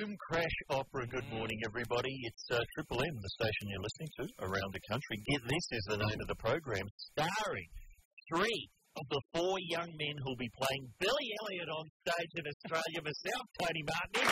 London Crash Opera. Good morning, everybody. It's Triple M, the station you're listening to around the country. Get This is the name of the program, starring 3 of the 4 young men who'll be playing Billy Elliot on stage in Australia. Myself, Tony Martin.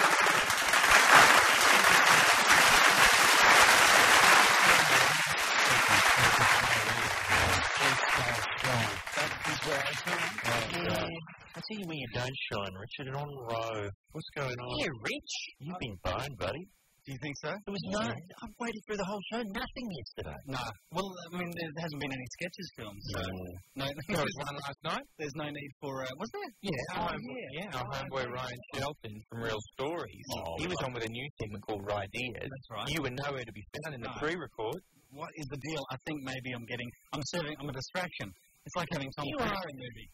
I see you when you don't shine, Richard, and on row. What's going on? Yeah, Rich. You've been boned, buddy. Do you think so? There was I've waited through the whole show. Nothing yesterday. No. Well, I mean, there hasn't been any sketches filmed. No. There was one last night. There's no need for, was there? Yeah. Our homeboy Ryan Shelton from Real Stories. He was on with a new segment called Ideas. That's right. You were nowhere to be found in the pre-record. What is the deal? I think maybe I'm a distraction. It's like having Tom Cruise in a movie.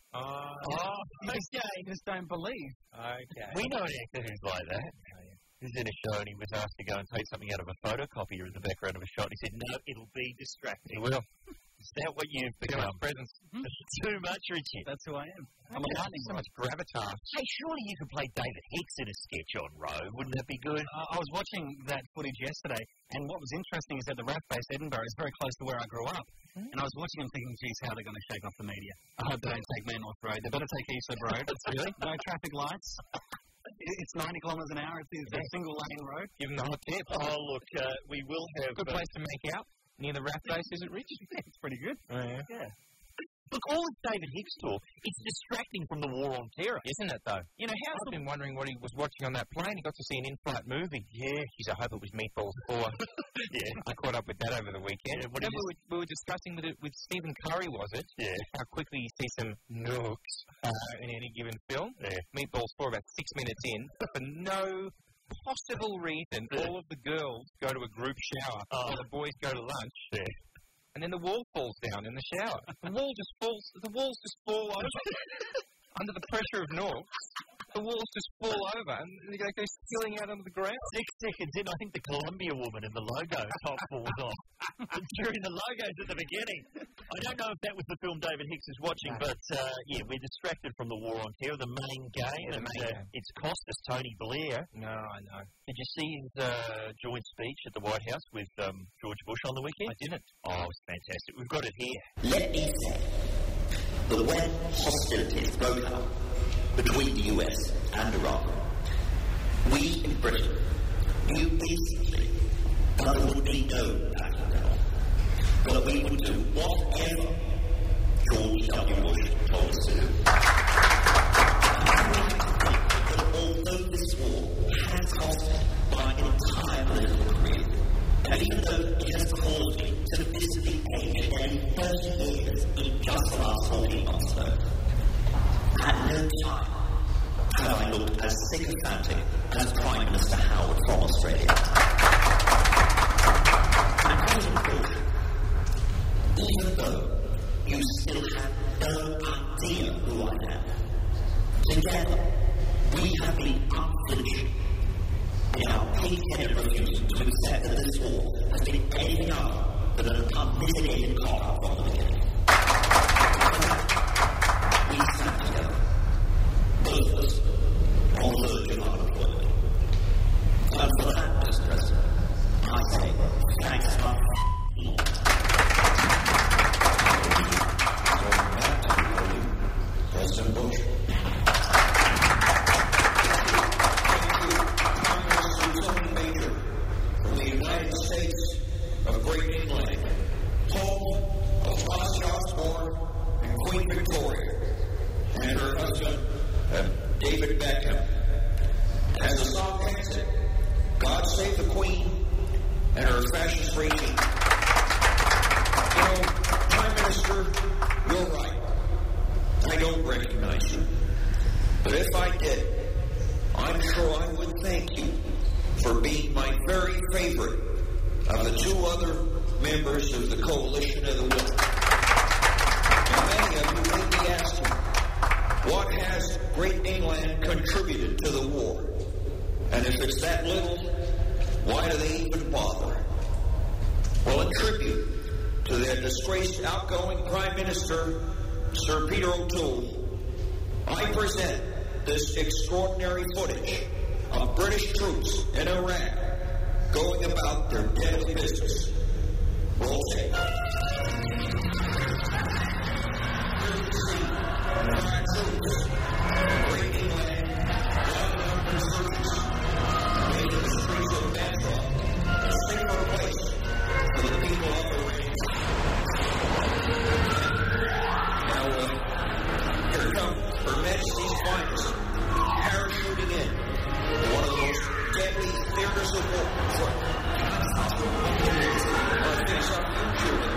You just don't believe. Okay. We know an actor who's like that. He was in a show and he was asked to go and take something out of a photocopier in the background of a shot. He said, no, it'll be distracting. It will. Is that what you've become? Presence. Too much, Richie. That's who I am. I'm a lightning so much gravitas. Hey, surely you could play David Hicks in a sketch on row. Wouldn't that be good? I was watching that footage yesterday, and what was interesting is that the RAF base, Edinburgh, is very close to where I grew up. And I was watching and thinking, geez, how are they going to shake off the media? I hope they don't take Mannorth Road. They better take Eastwood Road. Really? No traffic lights. It's 90 kilometres an hour. It's a single-lane road. Give them the hot tip. Oh, look, we will have... Good place to make out. Near the RAF base, is it, Rich? It's pretty good. Oh, yeah. Look, all this David Hicks talk, it's distracting from the War on Terror. Isn't it, though? You know, I've been wondering what he was watching on that plane. He got to see an in-flight movie. Yeah. Geez, I hope it was Meatballs 4. Yeah. I caught up with that over the weekend. Yeah, we were discussing with Stephen Curry, was it? Yeah. How quickly you see some nooks in any given film. Yeah. Meatballs 4, about 6 minutes in. For no possible reason, all of the girls go to a group shower while the boys go to lunch. Yeah. And then the wall falls down in the shower. The walls just fall over. Under the pressure of North, the walls just fall over and they go spilling out onto the ground. 6 seconds in, I think the Columbia woman in the logo top falls off. During the logos at the beginning. I don't know if that was the film David Hicks is watching, but we're distracted from the War on Terror, the main game. It's cost us Tony Blair. No, I know. Did you see his joint speech at the White House with George Bush on the weekend? I didn't. Oh, it was fantastic. We've got it here. Let me say that when hostilities broke out between the US and Iran, we in Britain knew basically that there would be no battleground, but that we would do whatever George W. Bush told us to do. But although this war has cost my entire political career, and even though it has caused me to physically age nearly 30 years in just the last 14 months ago, at no time have I looked as sycophantic as Prime Minister Howard from Australia. And President Bush, even though you still have no idea who I am, together we have been unflinching in our pig-headed refusal to accept that this war has been anything other than an unmitigated cock-up from the beginning. We stand together, both of us, on the verge of unemployment. And for that, Mr. President, I say thanks a lot. President Bush. States of Great England, home of Ozzy Osbourne and Queen Victoria, and her husband, David Beckham. As the song ends it, God save the Queen and her fascist regime. You know, Prime Minister, you're right. I don't recognize you. But if I did, I'm sure I would thank you for being my very favorite of the 2 other members of the Coalition of the Willing. Now, many of you may be asking, what has Great England contributed to the war? And if it's that little, why do they even bother? Well, in tribute to their disgraced outgoing Prime Minister, Sir Peter O'Toole, I present this extraordinary footage of British troops in Iraq going about their deadly business. Roll tape. Allied troops breaking land, driving up insurgents, making the streets of Basra a safer place for the people of Iran. Now, here come Her Majesty's finest, parachuting in one of the most deadly theaters of war. Finish up the shooting.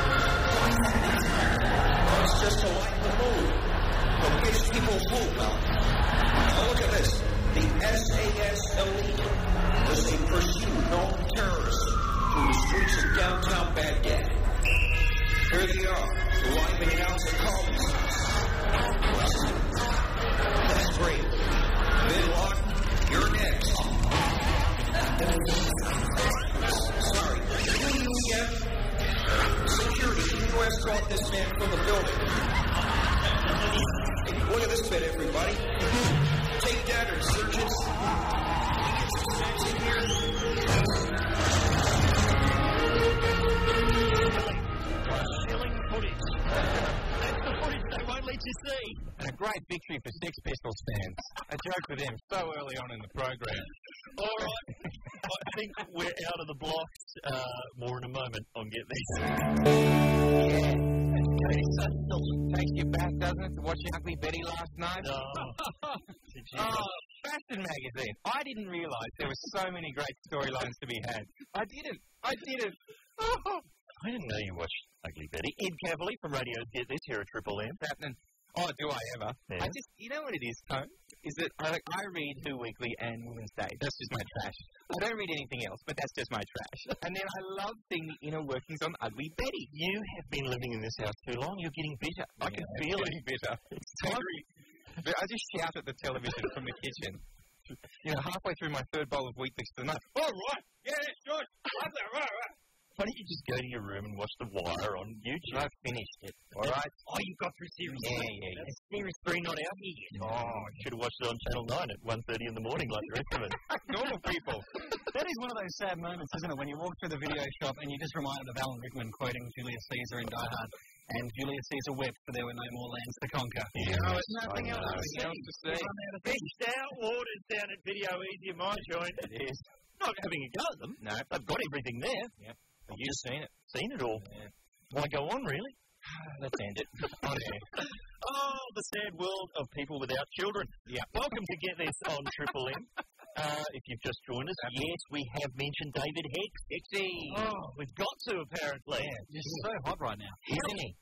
It's just to lighten the mood. It gives people hope out. Now look at this. The SAS elite as they pursue known terrorists through the streets of downtown Baghdad. Here they are, arriving out the Carlton's house. That's great. Bin Laden, you're next. Sorry, UUF. Security, can you escort this man from the building? Hey, look at this bit, everybody. Take that, insurgents. Get some snacks in here. Chilling footage. That's the footage they won't let you see. And a great victory for Sex Pistols fans. A joke with them so early on in the program. All right. I think we're out of the blocks. More in a moment on Get This. Yeah. Takes you back, doesn't it, to watching Ugly Betty last night? No. Fashion magazine. I didn't realise there were so many great storylines to be had. I didn't. I didn't know you watched Ugly Betty. Ed Cavalier from Radio's Get This here at Triple M. What's happening? Oh, do I ever? Yeah. You know what it is, Tone? Is that I read Who Weekly and Women's Day. That's just my trash. I don't read anything else, but that's just my trash. And then I love seeing the inner workings on Ugly Betty. You have been living in this house too long. You're getting bitter. I can feel it. Getting bitter. It's angry. I just shout at the television from the kitchen. You know, halfway through my third bowl of wheat mix of the night. All right. Yeah, that's good. Right. Why don't you just go to your room and watch The Wire on YouTube? I've finished it. All right. Oh, you've got through Series 3. Yeah. Is Series 3 not out here yet? Oh, I should have watched it on Channel 9 at 1:30 in the morning like the rest of it. Normal people. That is one of those sad moments, isn't it, when you walk through the video shop and you're just reminded of Alan Rickman quoting Julius Caesar in Die Hard. And Julius Caesar wept, for there were no more lands to conquer. Yeah, there's nothing else to see. Fished out waters down at Video Easy in my joint. It is. Not having a go at them. No. They've got everything there. Yep. You've seen it. Seen it all. Yeah. Why go on, really? Let's end it. Oh, the sad world of people without children. Yeah. Welcome to Get This on Triple M. If you've just joined us, yes, we have mentioned David Hicks. Hicksy. Oh, we've got to, apparently. Yeah, just so hot right now. Isn't he?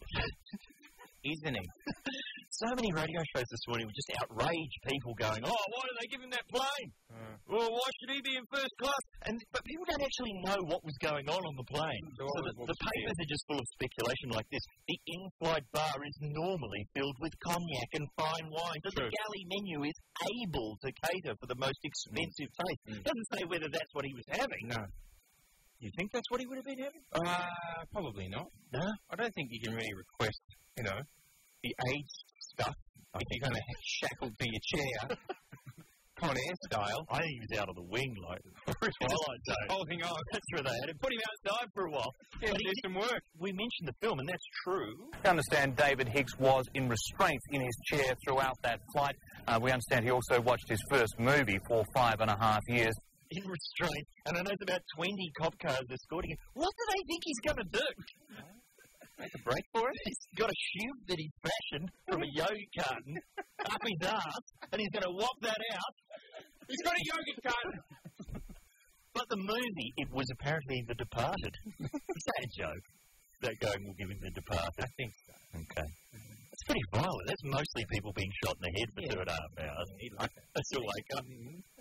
Isn't he? So many radio shows this morning were just outraged people going, oh, why do they give him that plane? Well, why should he be in first class? But people don't actually know what was going on the plane. So the papers are just full of speculation like this. The in-flight bar is normally filled with cognac and fine wine, but the galley menu is able to cater for the most expensive taste. It doesn't say whether that's what he was having. No. You think that's what he would have been having? Probably not. No? I don't think you can really request, the age stuff if you're going to shackled to your chair. Con Air style. I think he was out of the wing, like Twilight Zone. Holding on. That's where they had him. Put him outside for a while. Yeah, but did some work. We mentioned the film, and that's true. We understand David Hicks was in restraint in his chair throughout that flight. We understand he also watched his first movie for 5.5 years. In restraint. And I know there's about 20 cop cars escorting him. What do they think he's going to do? Make a break for it? He's got a shoe that he's fashioned from a yogurt carton up his ass, and he's going to whop that out. He's got a yogurt carton. But the movie, it was apparently The Departed. Is that a joke? That going will give him The Departed? I think so. Okay. It's pretty violent. That's mostly people being shot in the head for 2.5 hours. He'd like that. That's a wake up.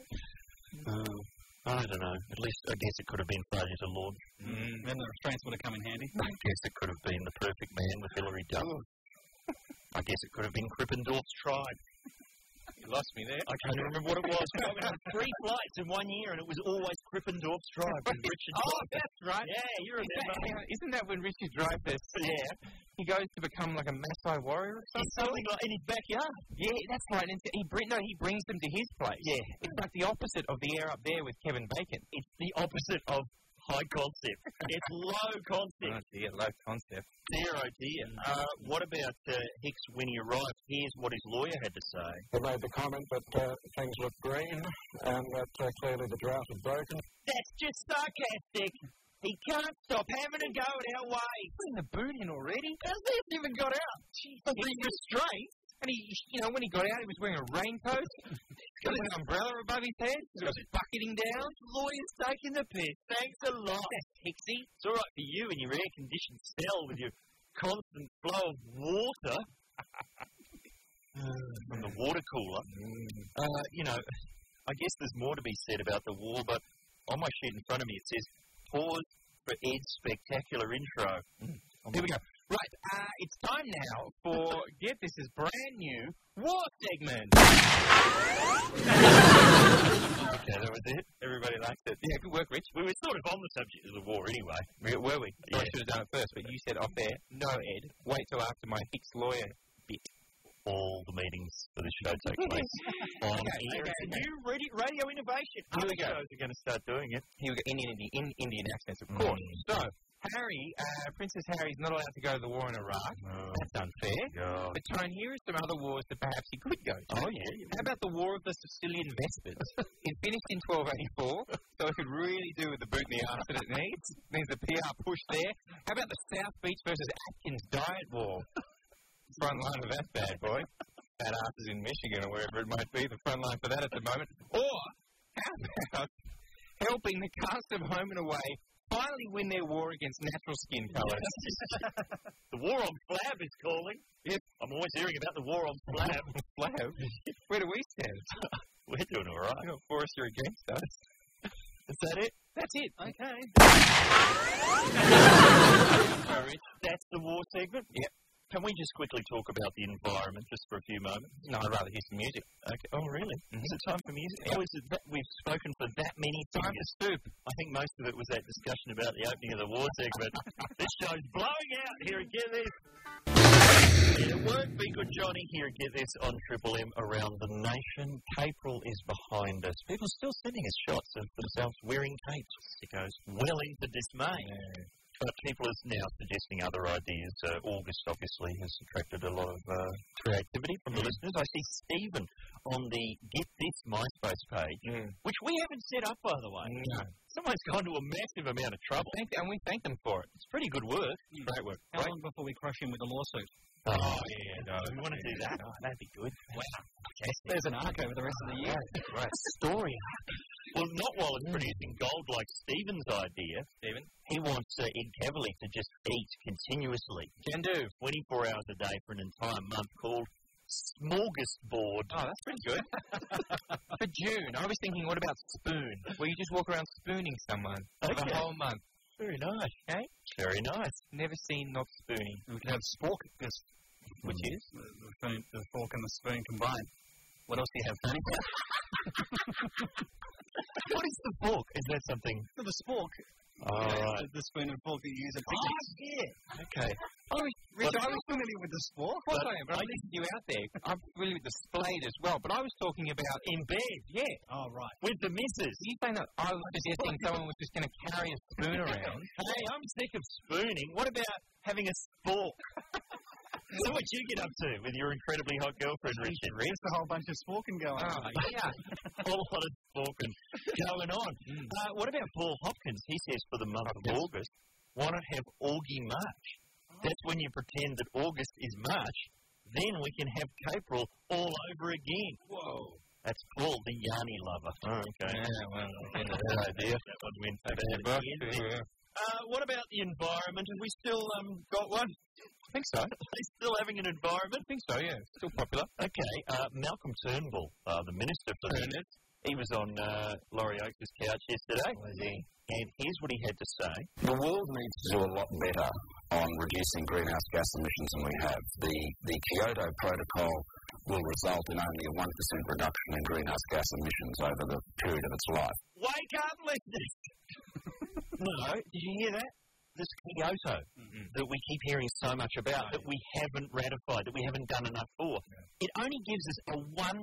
I don't know. At least I guess it could have been failure to launch. Then the restraints would have come in handy. I guess it could have been The Perfect Man with Hilary Duff. I guess it could have been Krippendorf's Tribe. lost me there. I can't remember what it was. I went on 3 flights in 1 year, and it was always Krippendorf's Drive with Richard Dreyfuss. That's right. Yeah, you remember. Isn't that when Richard Dreyfuss, he goes to become like a Maasai warrior or something? It's something like in his backyard. Yeah, that's right. And he brings them to his place. Yeah. It's like the opposite of the air up there with Kevin Bacon. It's the opposite of high concept. It's low concept. Oh, dear, low concept. Dear, oh dear. What about Hicks when he arrived? Here's what his lawyer had to say. He made the comment that things look green and that clearly the drought had broken. That's just sarcastic. He can't stop having to go at our way. Putting the boot in already? Hasn't he even got out? Jeez, restraint. And he, when he got out, he was wearing a raincoat. He's got an umbrella above his head. He's got bucketing down. Lawyer's taking the piss. Thanks a lot. That's Hicksy. It's all right for you and your air-conditioned cell with your constant flow of water from the water cooler. I guess there's more to be said about the war, but on my sheet in front of me it says, pause for Ed's spectacular intro. Here we go. Right, it's time now for, get this, is brand new war segment. Okay, that was it. Everybody liked it. Yeah, good work, Rich. We were sort of on the subject of the war anyway. Were we? Yeah. I should have done it first, but you said off there, no, Ed, wait till after my Hicks lawyer bit. All the meetings for the show take place on air. It's a new radio innovation. Here we go. Shows are going to start doing it. Here we go. In Indian accents, of course. So, Harry, Princess Harry's not allowed to go to the war in Iraq. Oh. That's unfair. God. But, Tone, here are some other wars that perhaps he could go to. Oh, yeah. How about the War of the Sicilian Vespers? It finished in 1284, so it could really do with the boot in the arse that it needs. Needs a PR push there. How about the South Beach versus Atkins Diet War? Front line of that bad boy. Fat asses in Michigan or wherever it might be, the front line for that at the moment. Or, how about helping the cast of Home and Away finally win their war against natural skin colours? The war on flab is calling. Yes. I'm always hearing about the war on flab. Flab? Where do we stand? We're doing all right. You're for us, you're against us. Is that it? That's it. Okay. Rich. That's the war segment? Yep. Can we just quickly talk about the environment just for a few moments? No, I'd rather hear some music. Okay. Oh, really? Mm-hmm. Is it time for music? Yep. Oh, is it that we've spoken for that many Time times? to stoop. I think most of it was that discussion about the opening of the war segment. This show's blowing out here at Get This. It won't be good, Johnny, here at Get This on Triple M around the nation. April is behind us. People are still sending us shots of themselves wearing capes, sickos, well into dismay. Yeah. But people are now suggesting other ideas. August, obviously, has attracted a lot of creativity from the listeners. I see Stephen on the Get This MySpace page, which we haven't set up, by the way. No. Someone's gone to a massive amount of trouble. And we thank them for it. It's pretty good work. Yeah. Great work. How long before we crush him with a lawsuit? Oh, yeah, no. We want to do that. Oh, that'd be good. Wow. Okay, there's an arc over the rest of the year. Right. Story. Well, not while it's producing gold like Stephen's idea. Stephen? He wants Ed Cavalier to just eat continuously. Can do. 24 hours a day for an entire month called Smorgasbord. Oh, that's pretty good. For June, I was thinking, what about spoon? Where you just walk around spooning someone for the whole month. Very nice. Okay? Very nice. Never seen not spooning. We could have spork, Which is? the fork and the spoon combined. What else do you have, Tony? What is the fork? Is that something? The spork. Oh, right. The spoon and fork that you use at picnics. Yeah. Okay. Rich, I was familiar with the spork. Of course I am, but I listened to you out there. I'm familiar with the Spade as well, but I was talking about in bed. Yeah. Oh, right. With the missus. You saying that I was suggesting someone was just going to carry a spoon around? Hey, I'm sick of spooning. What about having a spork? So what you get up to with your incredibly hot girlfriend, Richard? Just a whole bunch of sporking going on. Oh, yeah. A whole lot of sporking going on. What about Paul Hopkins? He says for the month of August, why not have Augie March? That's when you pretend that August is March. Then we can have April all over again. Whoa. That's Paul, the Yarny lover. Oh, okay. Yeah, well, that idea. That one went bad. What about the environment? Have we still got one? I think so. Are they still having an environment? I think so, yeah. Still popular. Okay. Malcolm Turnbull, the Minister for the He was on Laurie Oakes' couch yesterday. Was he? And here's what he had to say. The world needs to do a lot better on reducing greenhouse gas emissions than we have. The Kyoto Protocol will result in only a 1% reduction in greenhouse gas emissions over the period of its life. Wake up, listeners! No, did you hear that? This Kyoto that we keep hearing so much about, that we haven't ratified, that we haven't done enough for. It only gives us a 1%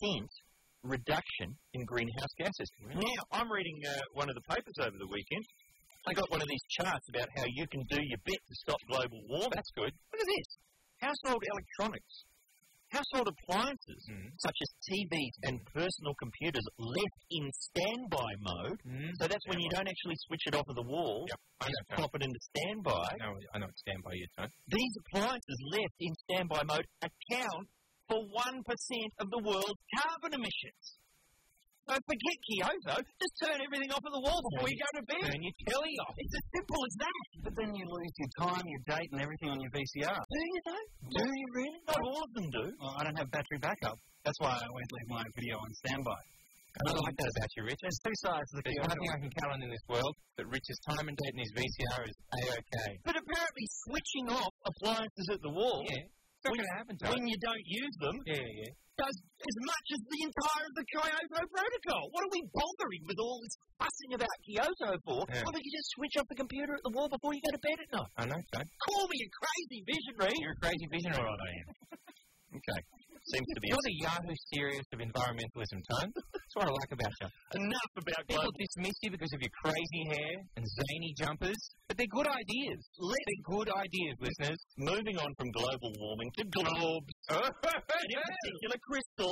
reduction in greenhouse gases. Now, I'm reading one of the papers over the weekend. I got one of these charts about how you can do your bit to stop global warming. That's good. Look at this. Household electronics. Household appliances, such as TVs and personal computers, left in standby mode. So that's when you don't actually switch it off of the wall. Yep, I know. Pop it into standby. I know what standby is, Tone. These appliances left in standby mode account for 1% of the world's carbon emissions. So forget Kyoto, just turn everything off of the wall before you go to bed. Turn your telly off. It's as simple as that. But then you lose your time, your date, and everything on your VCR. Do you though? Do you really? Not all of them do. Well, I don't have battery backup. That's why I always leave my video on standby. I don't like that about you, Rich. There's two sides to the There's Kyoto. nothing I can count on in this world that Rich's time and date in his VCR is A-OK. But apparently switching off appliances at the wall, It's not going to happen, Tone. when you don't use them, Yeah. does as much as the entire of the Kyoto Protocol. What are we bothering with all this fussing about Kyoto for? Yeah. Why don't you just switch off the computer at the wall before you go to bed at night? I know, Tone. Call me a crazy visionary. You're a crazy visionary, I am. Okay. Seems to be You're the Yahoo Serious of environmentalism, Tone. That's what I like about you. enough about People global. dismiss you because of your crazy hair and zany jumpers, but they're good ideas. They're good ideas, listeners. Moving on from global warming to globes. And in particular, Crystal.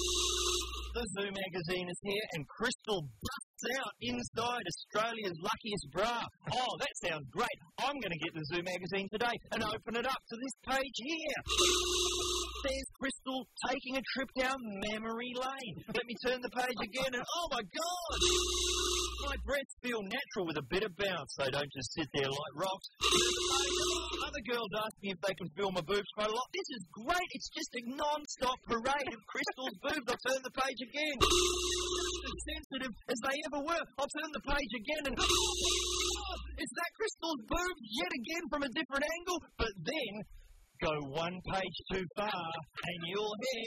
The Zoo magazine is here, and Crystal busts out inside Australia's luckiest bra. Oh, that sounds great. I'm going to get the Zoo magazine today and open it up to this page here. There's Crystal taking a trip down memory lane. Let me turn the page again, and oh my God! My breasts feel natural with a bit of bounce. They don't just sit there like rocks. Other girls ask me if they can feel my boobs quite a lot. This is great. It's just a non-stop parade of Crystal's boobs. I'll turn the page again. As sensitive as they ever were. I'll turn the page again and... Is that Crystal's boobs yet again from a different angle? But then, go one page too far and you'll hit...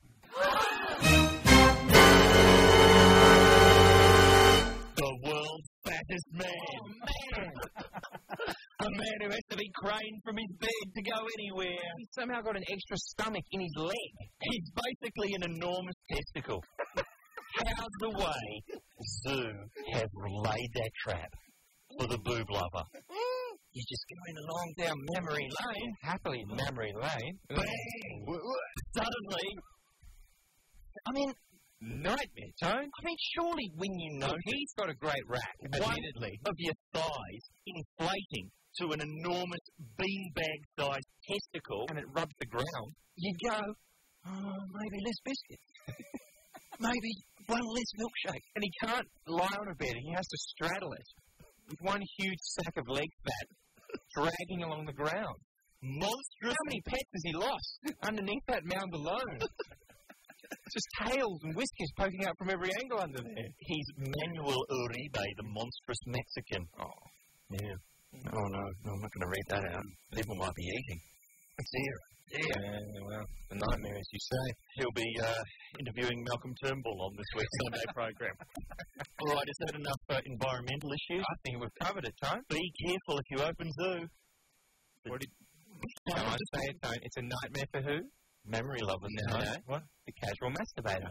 The world's fattest man. Oh, man. A man who has to be craned from his bed to go anywhere. He's somehow got an extra stomach in his leg. He's basically an enormous testicle. How's the way Zoo have laid that trap for the boob lover? You're just going along down memory lane. Happily memory lane. Bang! Suddenly, I mean, Nightmare, Tone. surely when you know He's got a great rack, one admittedly. of your thighs inflating to an enormous beanbag-sized testicle, And it rubs the ground. you go, oh, maybe less biscuits. Maybe one less milkshake. And he can't lie on a bed. He has to straddle it with one huge sack of leg fat dragging along the ground. Monstrous. How many pets has he lost underneath that mound alone? Just tails and whiskers poking out from every angle under there. He's Manuel Uribe, the monstrous Mexican. Oh, yeah. Oh, no, I'm not going to read that out. People might be eating. It's here. Yeah, well, the nightmare, as you say. He'll be interviewing Malcolm Turnbull on this week's Sunday program. All right, is that enough environmental issues? I think we've covered it, Tone. Be careful if you open Zoo. What did I say it, Tone? It's a nightmare for who? Memory lovers. No. What? The casual masturbator.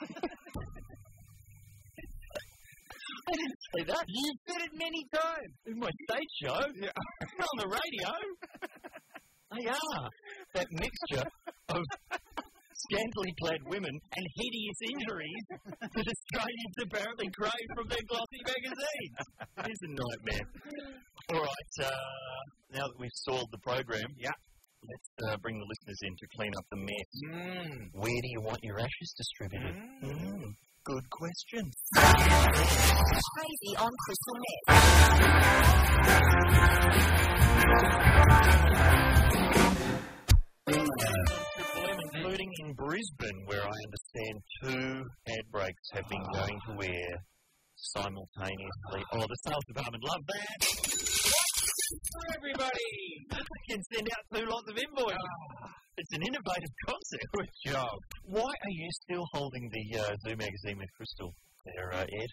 I didn't say that. You've said it many times. In my stage show. Yeah. On the radio. They are. That mixture of scantily clad women and hideous injuries that Australians apparently crave from their glossy magazines. It is a nightmare. All right, now that we've solved the program, let's bring the listeners in to clean up the mess. Where do you want your ashes distributed? Good question. Crazy on Crystal Met. Triple M and including in Brisbane, where I understand 2 ad breaks have been going to air simultaneously. Oh, the sales department love that. For everybody! You can send out 2 lots of invoices. It's an innovative concept. Good job. Why are you still holding the Zoo magazine with Crystal there, Ed?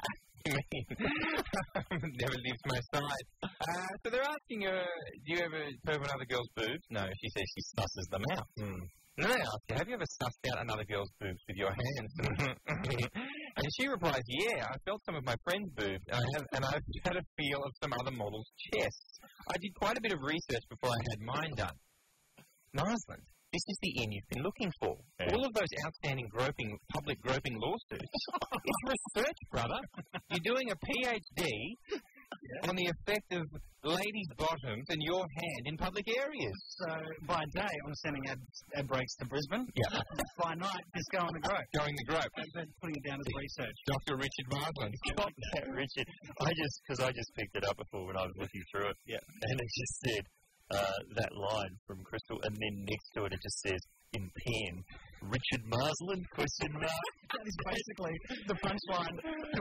Never leaves my side. So they're asking her, do you ever perv on other girls' boobs? No, she says she susses them out. And they ask her, have you ever sussed out another girl's boobs with your hands? And she replies, yeah, I felt some of my friend's boobs, and I've had a feel of some other models' chests. I did quite a bit of research before I had mine done. Niceland, this is the end you've been looking for. Yeah. All of those outstanding public groping lawsuits. It's research, brother. You're doing a PhD on the effect of ladies' bottoms and your hand in public areas. So, by day, I'm sending ad breaks to Brisbane. Yeah. By night, just going the grope. Going the grope. And putting it down as research. Dr. Richard Marsland. Got that, Richard. I just picked it up before when I was looking through it. Yeah. And it just said that line from Crystal, and then next to it, it just says, in pen, Richard Marsland, question mark. That is basically the punchline to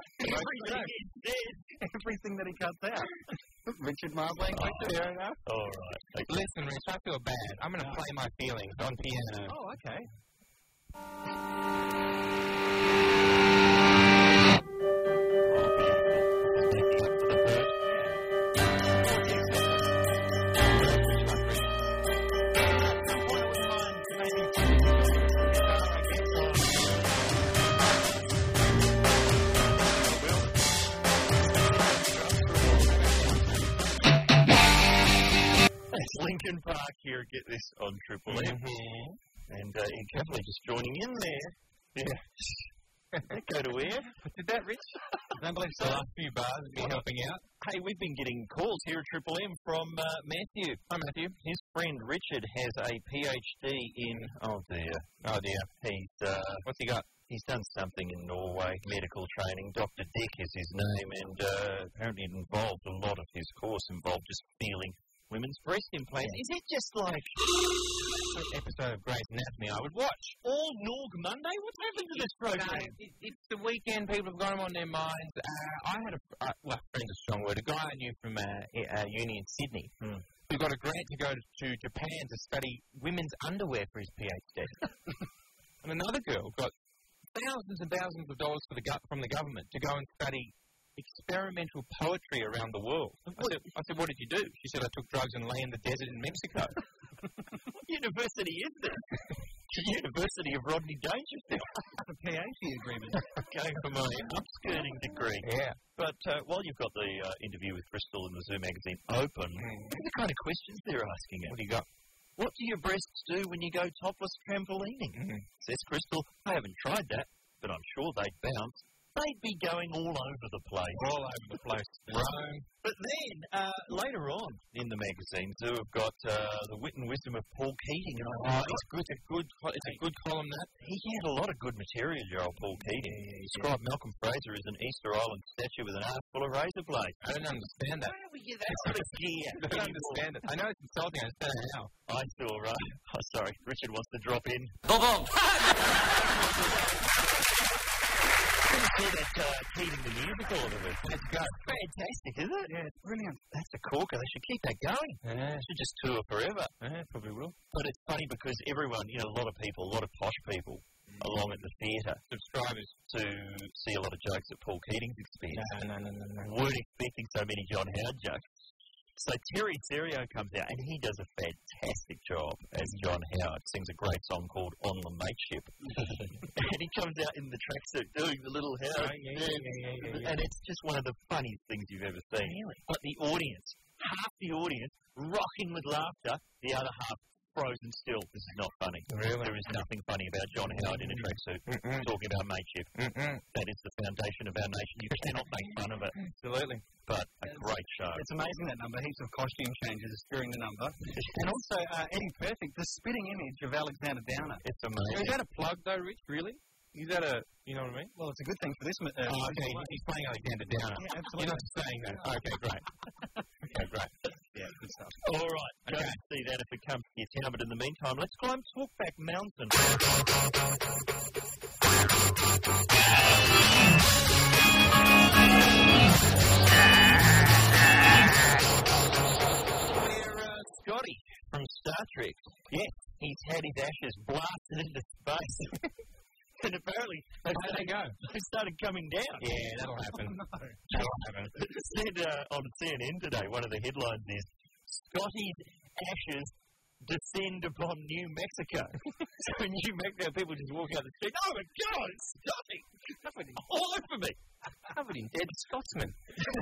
everything that he cuts out. Richard Marsland, fair enough. All right. Okay. Listen, Rich, I feel bad. I'm going to play my feelings on piano. Oh, okay. Lincoln Park here, get this on Triple M. And Cavalry just joining in there. Yeah. Go to where? Did that, Rich? I don't believe so. The last few bars have been helping out. Hey, we've been getting calls here at Triple M from Matthew. Hi, Matthew. His friend Richard has a PhD in... Oh, dear. He's... What's he got? He's done something in Norway, medical training. Dr. Dick is his name, and apparently it involved a lot of his course involved just feeling women's breast implants. Is it just like an episode of Grey's Anatomy I would watch? All Norg Monday? What's happened to this program? It's the weekend. People have got them on their minds. I had friend's a strong word. A guy I knew from uni in Sydney who got a grant to go to Japan to study women's underwear for his PhD. And another girl got thousands and thousands of dollars from the government to go and study experimental poetry around the world. I said, what did you do? She said, I took drugs and lay in the desert in Mexico. What university is this? The University of Rodney Dangerfield. A PhD agreement. Going for my upskirting degree. Yeah. But while you've got the interview with Crystal in the Zoo magazine open, what are the kind of questions they're asking you? What do you got? What do your breasts do when you go topless trampolining? Says Crystal, I haven't tried that, but I'm sure they'd bounce. They'd be going all over the place. All over the place. Rome. But then, later on in the magazine, Zoo have got the wit and wisdom of Paul Keating. And it's a good column, that. He had a lot of good material, your old Paul Keating. He described Malcolm Fraser as an Easter Island statue with an arse full of razor blades. I don't understand that. Where do we get that sort of gear? I don't understand it. I know it's insulting. I understand it now. I saw, right? Oh, sorry. Richard wants to drop in. Boom. See that Keating the musical of it. Let's go. Fantastic, isn't it? Yeah, it's brilliant. That's a corker. They should keep that going. Yeah. They should just tour forever. Yeah, probably will. But it's funny because everyone, a lot of people, a lot of posh people along at the theatre, subscribers to see a lot of jokes at Paul Keating's expense. No. Weren't expecting so many John Howard jokes. So Terry Serio comes out, and he does a fantastic job as John Howard. Sings a great song called On the Mateship. And he comes out in the tracksuit doing the little Howard. Yeah. And it's just one of the funniest things you've ever seen. Really? But the audience, half the audience, rocking with laughter, the other half frozen still. This is not funny. Really? There is nothing funny about John Howard in a tracksuit talking about mateship. That is the foundation of our nation. You cannot make fun of it. Absolutely. But a great show. It's amazing, that number. Heaps of costume changes during the number. And also, Eddie Perfect, the spitting image of Alexander Downer. It's amazing. Is that a plug, though, Rich? Really? Is that you know what I mean? Well, it's a good thing for this. Okay, he's playing Alexander Downer. Yeah, absolutely. You're not saying that. Okay, great. Yeah, good stuff. All right, go and see that if it comes to your town. But in the meantime, let's climb Talkback Mountain. We're Scotty from Star Trek. Yes, he's had his ashes blasted into space. And apparently, How did they go? they started coming down. Yeah, that'll happen. That'll happen. It said on CNN today, one of the headlines is, Scotty's ashes descend upon New Mexico. So in New Mexico, people just walk out the street, oh my God, it's Scotty! All over me! Covered in dead Scotsmen.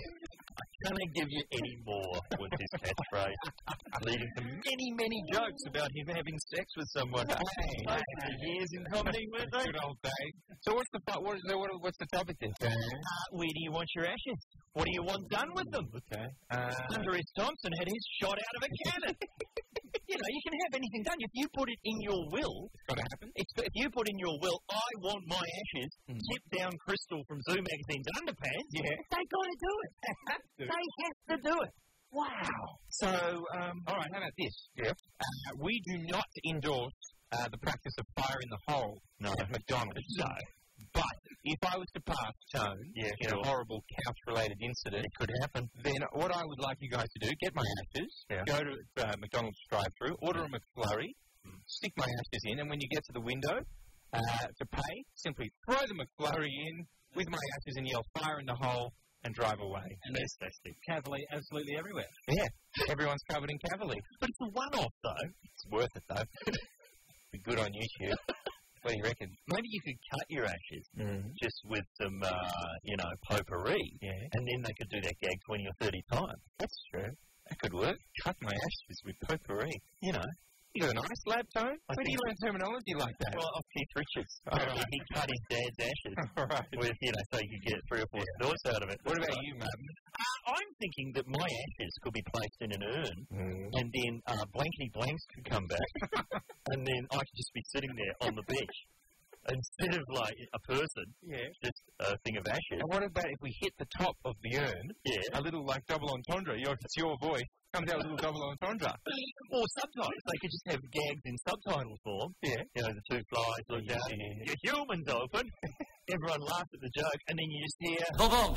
I cannot give you any more with this catchphrase, leading to many, many jokes about him having sex with someone. Hey, years in comedy, weren't they? Good old day. So what's the what's the topic then? Where do you want your ashes? What do you want done with them? Okay. Hunter S. Thompson had his shot out of a cannon. You know, you can have anything done. If you put it in your will, It's got to happen. if you put in your will, I want my ashes, tip down Crystal from Zoo Magazine's underpants, they got to do it. They have to do it. Wow. So, all right, how about this? Yep. We do not endorse the practice of fire in the hole at McDonald's. No. But if I was to pass Tone in a horrible couch-related incident, It could happen. then what I would like you guys to do, get my ashes, go to McDonald's drive-thru, order a McFlurry, stick my ashes in, and when you get to the window to pay, simply throw the McFlurry in with my ashes and yell fire in the hole and drive away. And there's Cavalier absolutely everywhere. Yeah, everyone's covered in Cavalier. But it's a one-off, though. It's worth it, though. Be good on YouTube. What do you reckon? Maybe you could cut your ashes just with some, potpourri, and then they could do that gag 20 or 30 times. That's true. That could work. Cut my ashes with potpourri. You know. You got a nice lab, Tone? Where do you learn terminology like that? Well, off Keith Richards. Right. He cut his dad's ashes Right. with, so you could get 3 or 4 snorts out of it. What about you, Martin? I'm thinking that my ashes could be placed in an urn, and then Blankety Blanks could come back, and then I could just be sitting there on the bench. Instead of like a person, just a thing of ashes. And what about if we hit the top of the urn, a little like double entendre, it's your voice, comes out a little double entendre. Or subtitles. They could just have gags in subtitle form. Yeah. You know, the two flies look down, your human's open. Everyone laughs at the joke, and then you just hear, boom, boom.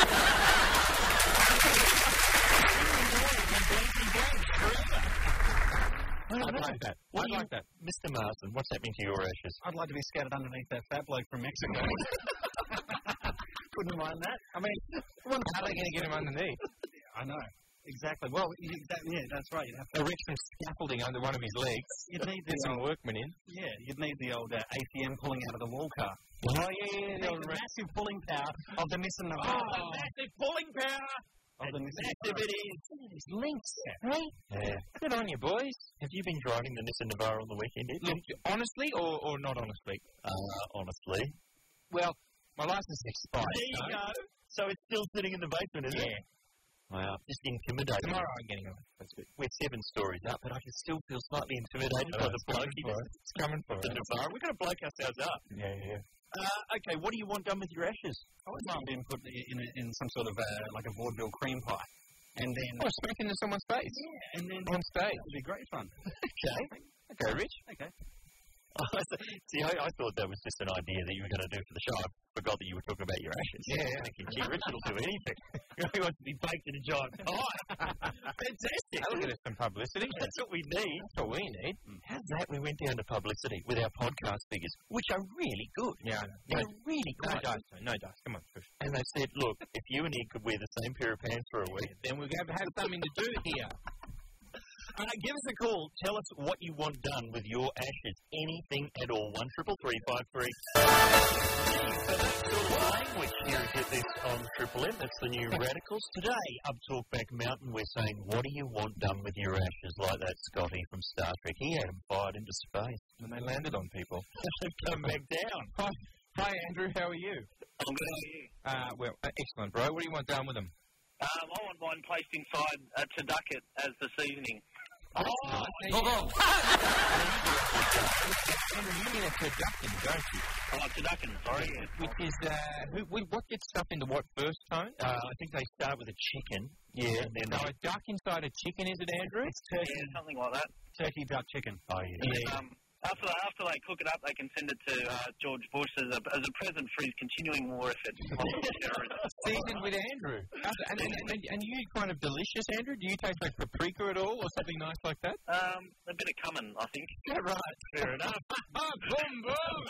I'd like that. I'd like that. Mr. Marsden, what's happening to your ashes? I'd like to be scattered underneath that fat bloke from Mexico. Couldn't mind that. I mean, How are they going to get him underneath? I know. Exactly. Well, that's right. You'd have to Erect some scaffolding under one of his legs. You'd need Get some workmen in. Yeah, you'd need the old ATM pulling out of the wall car. Oh, yeah. The massive pulling power of the Nissan Navara. Oh, massive pulling power! Of the Nissan Massive it is. It's links, Hey? Yeah. Good on you, boys. Have you been driving the Nissan Navara on the weekend yet? Look, honestly or not honestly? Honestly. Well, my license expired. There you go. So it's still sitting in the basement, is it? Wow. Just intimidating. Tomorrow I'm getting on. That's good. We're 7 stories up, but I can still feel slightly intimidated by the bloke. It's coming for The us. Navara. We're going to bloke ourselves up. Yeah. Okay, what do you want done with your ashes? I wouldn't mind being put in some sort of like a vaudeville cream pie. And then... Oh, smack into someone's face. Yeah, and then... On stage. It would be great fun. Okay, Rich. Okay. See, I thought that was just an idea that you were going to do for the show. I forgot that you were talking about your ashes. Yeah. Thinking, gee, Richard will do anything. He wants to be baked in a giant pie. Fantastic. That'll get us some publicity. That's what we need. That's what we need. How's that? We went down to publicity with our podcast figures, which are really good. Yeah, They're really No good. dice, no dice. Come on, push. And they said, look, if you and he could wear the same pair of pants for a week, Then we're going to have something to do here. give us a call. Tell us what you want done with your ashes. Anything at all. 1-333-533. So that sort of language here at this on Triple M. That's the new Radicals. Today, up Talkback Mountain, we're saying, what do you want done with your ashes? Like that Scotty from Star Trek. He had them fired into space. And they landed on people. They've come back down. Hi, Andrew. How are you? I'm good. How are you? Excellent, bro. What do you want done with them? I want mine placed inside a turducket as the seasoning. Andrew, you mean a turducken, don't you? Oh, turducken, sorry. Which is, what gets stuffed into what first, Tone? I think they start with a chicken. Yeah. And then So a duck inside a chicken, is it, Andrew? It's turkey, Yeah, something like that. turkey, duck, chicken. Oh, yeah. And, after they cook it up, they can send it to George Bush as a present for his continuing war effort on terrorism. Seasoned with Andrew. And you kind of delicious, Andrew? Do you taste like paprika at all or something nice like that? A bit of cumin, I think. Yeah, right. Fair enough. Boom, boom.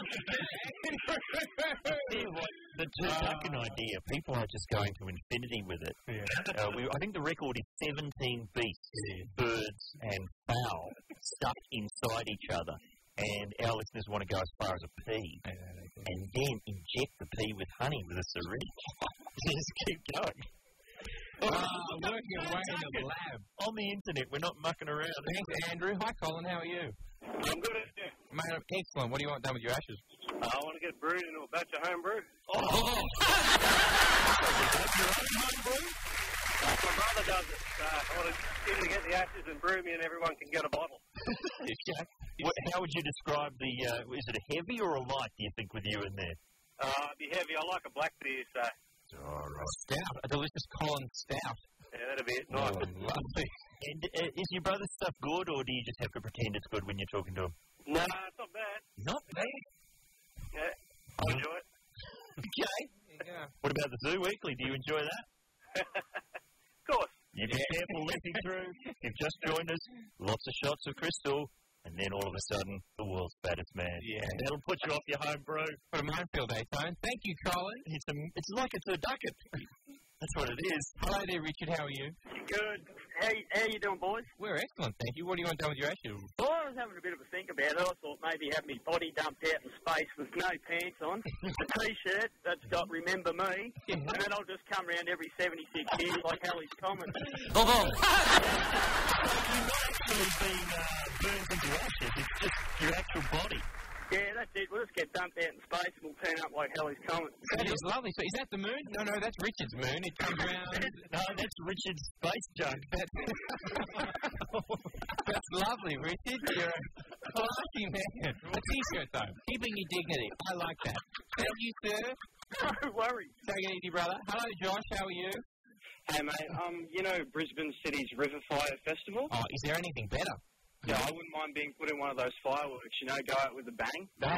The turducken idea, people are just going to infinity with it. Yeah. I think the record is 17 beasts, birds and fowl stuffed inside each other. And our listeners want to go as far as a pea. And then inject the pea with honey with a syringe. Just keep going. Working away in the lab. On the internet, we're not mucking around. Thanks, Andrew. Hi, Colin. How are you? I'm good at it. Mate, I'm excellent. What do you want done with your ashes? I want to get brewed into a batch of home brew. My brother does it. I want to get him to get the ashes and brew me, and everyone can get a bottle. How would you describe the, is it a heavy or a light, do you think, with you in there? It'd be heavy. I like a black beer, so. Stout. A delicious Colin stout. Yeah, that'd be it. Nice. Lovely. And is your brother's stuff good, or do you just have to pretend it's good when you're talking to him? No, it's not bad. Not bad. Yeah, I enjoy it. Okay. Yeah. What about the Zoo Weekly? Do you enjoy that? Of course. You be careful listening through. You've just joined us. Lots of shots of Crystal. And then all of a sudden, the world's fattest man. Yeah. That'll put you off your home brew. What a minefield, eh, Tone? Thank you, Colin. It's like a turducken. That's what it is. Hello there, Richard. How are you? Good. How you doing, boys? We're excellent, thank you. What do you want done with your ashes? Well, I was having a bit of a think about it. I thought maybe have my body dumped out in space with no pants on, a T-shirt that's got "Remember Me," and then I'll just come around every 76 years like Halley's Comet. You're not actually being burned into ashes. It's just your actual body. Yeah, that's it. We'll just get dumped out in space and we'll turn up like Halley's Comet. That is lovely. So is that the moon? No, that's Richard's moon. It comes around. No, that's Richard's space junk. That's lovely, Richard. You're a classy man. A T-shirt, though. Keeping your dignity. I like that. Thank you, sir. No worries. Take it easy, brother. Hello, Josh. How are you? Hey, mate. You know Brisbane City's River Fire Festival? Oh, is there anything better? Yeah, I wouldn't mind being put in one of those fireworks, go out with a bang. How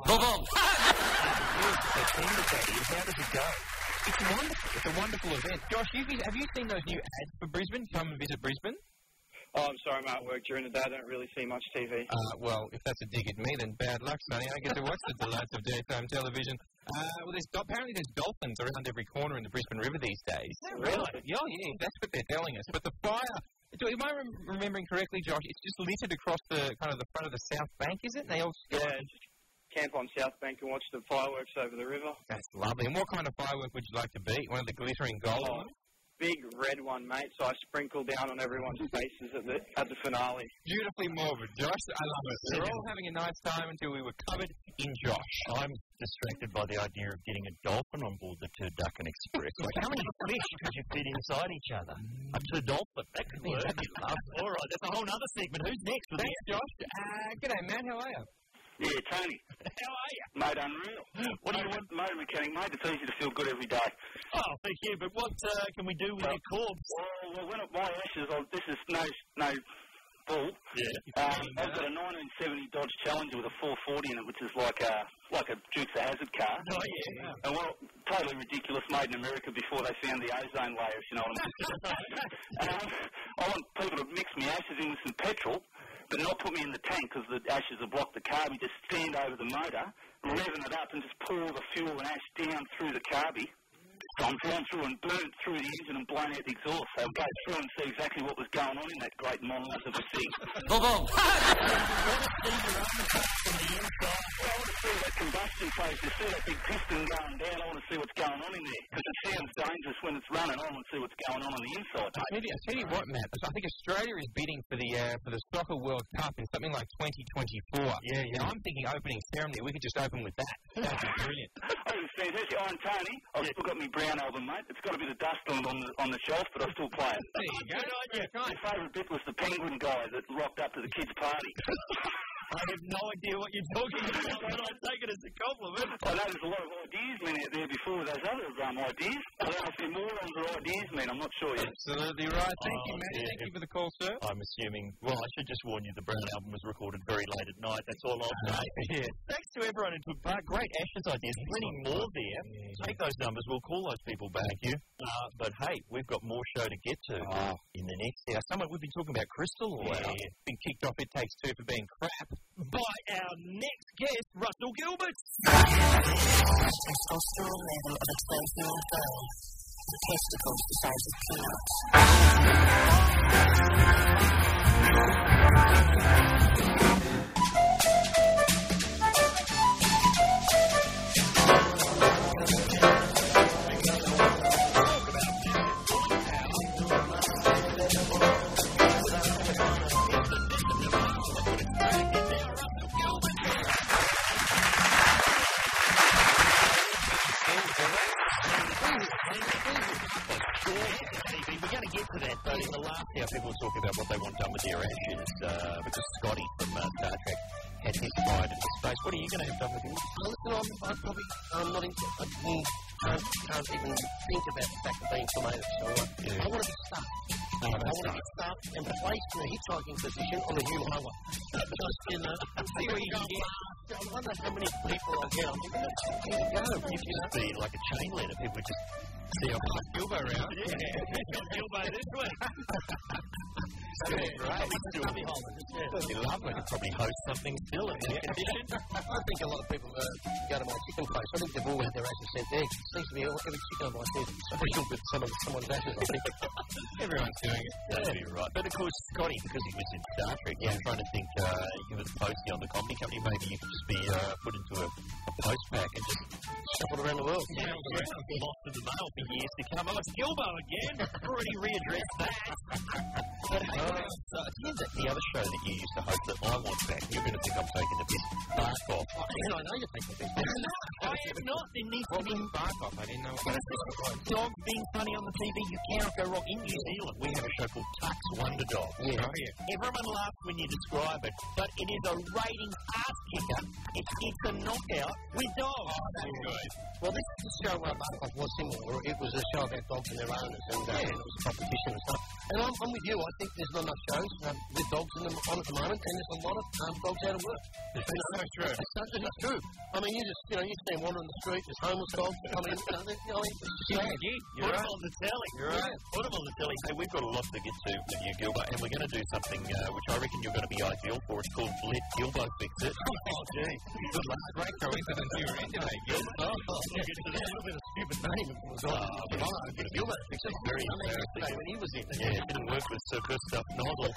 does it go? It's wonderful. It's a wonderful event. Josh, have you seen those new ads for Brisbane? Come and visit Brisbane? Oh, I'm sorry, I'm at work during the day. I don't really see much TV. Well, if that's a dig at me, then bad luck, Sonny. I get to watch the delights of daytime television. Apparently there's dolphins around every corner in the Brisbane River these days. Really? Yeah, that's what they're telling us. But the fire... Am I remembering correctly, Josh? It's just littered across the front of the South Bank, is it? And they all just camp on South Bank and watch the fireworks over the river. That's lovely. And what kind of firework would you like to be? One of the glittering gold ones? Big red one, mate. So I sprinkle down on everyone's faces at the finale. Beautifully morbid, Josh. I love it. We were all having a nice time until we were covered in Josh. I'm distracted by the idea of getting a dolphin on board the Turducken Express. Like, how many fish could you fit inside each other? A Turdolphin. That could work. All right, that's a whole other segment. Who's next? Thanks, Josh. G'day, man. How are you? Yeah, Tony. How are you? Mate, unreal. What do you want? Motor mechanic, mate. It's easy to feel good every day. Oh, thank you. But what can we do with your corpse? Well, when at my ashes, this is no bull. Yeah. I've got a 1970 Dodge Challenger with a 440 in it, which is like a Dukes of Hazzard car. Oh, yeah. And totally ridiculous, made in America before they found the ozone layer, if you know what I mean. I want people to mix my ashes in with some petrol, but not put me in the tank because the ashes will block the carby. Just stand over the motor, revving it up, and just pour the fuel and ash down through the carby. So I'm drawn through and burnt through the engine and blown out the exhaust. So I'll go through and see exactly what was going on in that great monolith of a thing. the inside. Well, I want to see that combustion phase. You see that big piston going down. I want to see what's going on in there. Because it sounds dangerous when it's running. I want to see what's going on the inside. I tell you what, Matt. I think Australia is bidding for the Soccer World Cup in something like 2024. Yeah. And I'm thinking opening ceremony. We could just open with that. That'd be brilliant. Oh, it's fantastic. Iron Tony. I've still got my Brown album, mate. It's got a bit of dust on the shelf, but I still play it. There you go. My favourite bit was the penguin guy that rocked up to the kids' party. I have no idea what you're talking about, but I take it as a compliment. I know there's a lot of ideas men out there before those other ideas. I don't know if they're morons or ideas men. I'm not sure yet. Absolutely right. Thank you, Matt. Thank you for the call, sir. I'm assuming, well, I should just warn you, the Brown album was recorded very late at night. That's all I'll say. Thanks to everyone who took part. Great Ashes ideas. Plenty more there. Take those numbers. We'll call those people back. But hey, we've got more show to get to in the next hour. We've been talking about Crystal all hour. Been kicked off It Takes Two for being crap by our next guest, Russell Gilbert. Testosterone level of a 12-year-old girl. The testicles the size of People talk about what they want done with their ashes because Scotty from Star Trek had his pride into space. What are you going to have done with yours? Listen, I'm not into it. I can't even think about the fact of being cremated. So I want to be stuck. I want to be stuck and placed in a hitchhiking position on the Hume Highway. Because, see where you go. I wonder how many people I get. I'm thinking, here you go. You could just be like a chain letter. People would just see a Gilbo around. Gilbo this way. That'd be great. That'd be lovely. I'd probably host something still in that condition. I think a lot of people go to my chicken place. I think they've all had their ashes sent there. It seems to be every chicken I see special with someone's ashes, I think. Everyone's doing it. That'd be right. But of course, Scotty, because he was in Star Trek, I'm trying to think, you were the postie on the comedy company, maybe you could just be put into a post pack and just shuffled around the world. Yeah, lost in the mail for years to come. Oh, it's Gilbo again. Already readdressed that. But hey, here's the other show that you used to host that I want back. You're going to think I'm taking the piss. Bark off. I know you're taking the piss. I am not. There needs to be bark off. I didn't know what dogs being funny on the TV. You cannot go wrong. In New Zealand, we have a show called Tuck's Wonder Dog. Everyone laughs when you describe it, but it is a ratings ass kicker. It's a knockout with dogs. Oh, that's good. Well, this show Bark Off was similar. It was a show about dogs and their owners, and it was a competition and stuff. And I'm with you. I think there's not enough shows with dogs in them on at the moment, and there's a lot of dogs out of work. It's so true. It's true. I mean, you stand wandering the street, there's homeless dogs. I mean, Put them on the telly. Put them on the telly. Hey, we've got a lot to get to with you, Gilbert, and we're going to do something which I reckon you're going to be ideal for. It's called Let Gilbo Fix It. Oh, gee. Good luck. Great coincidence you were in today, Gil. It's a little bit of a stupid name. It was Gilbert Fix It. Very embarrassing. When he was in. Yeah, it didn't work with Sir Gustav Noddle.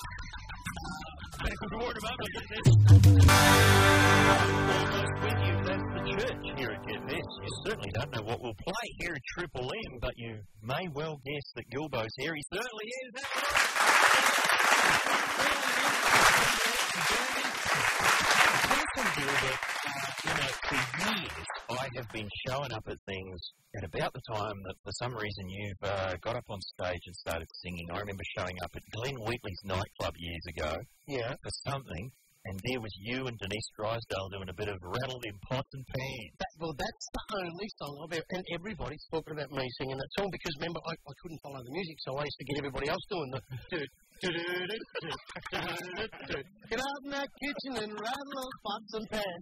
Almost with you, that's the church here at Get This. You certainly don't know what we'll play here at Triple M, but you may well guess that Gilbo's here. He certainly is. Gilbert, for years I have been showing up at things at about the time that for some reason you've got up on stage and started singing. I remember showing up at Glenn Wheatley's nightclub years ago for something, and there was you and Denise Drysdale doing a bit of Rattled in Pots and Pans. Well, that's the only song I've ever, and everybody's talking about me singing that song because remember I couldn't follow the music, so I used to get everybody else doing the get out in that kitchen and rattle those pots and pans.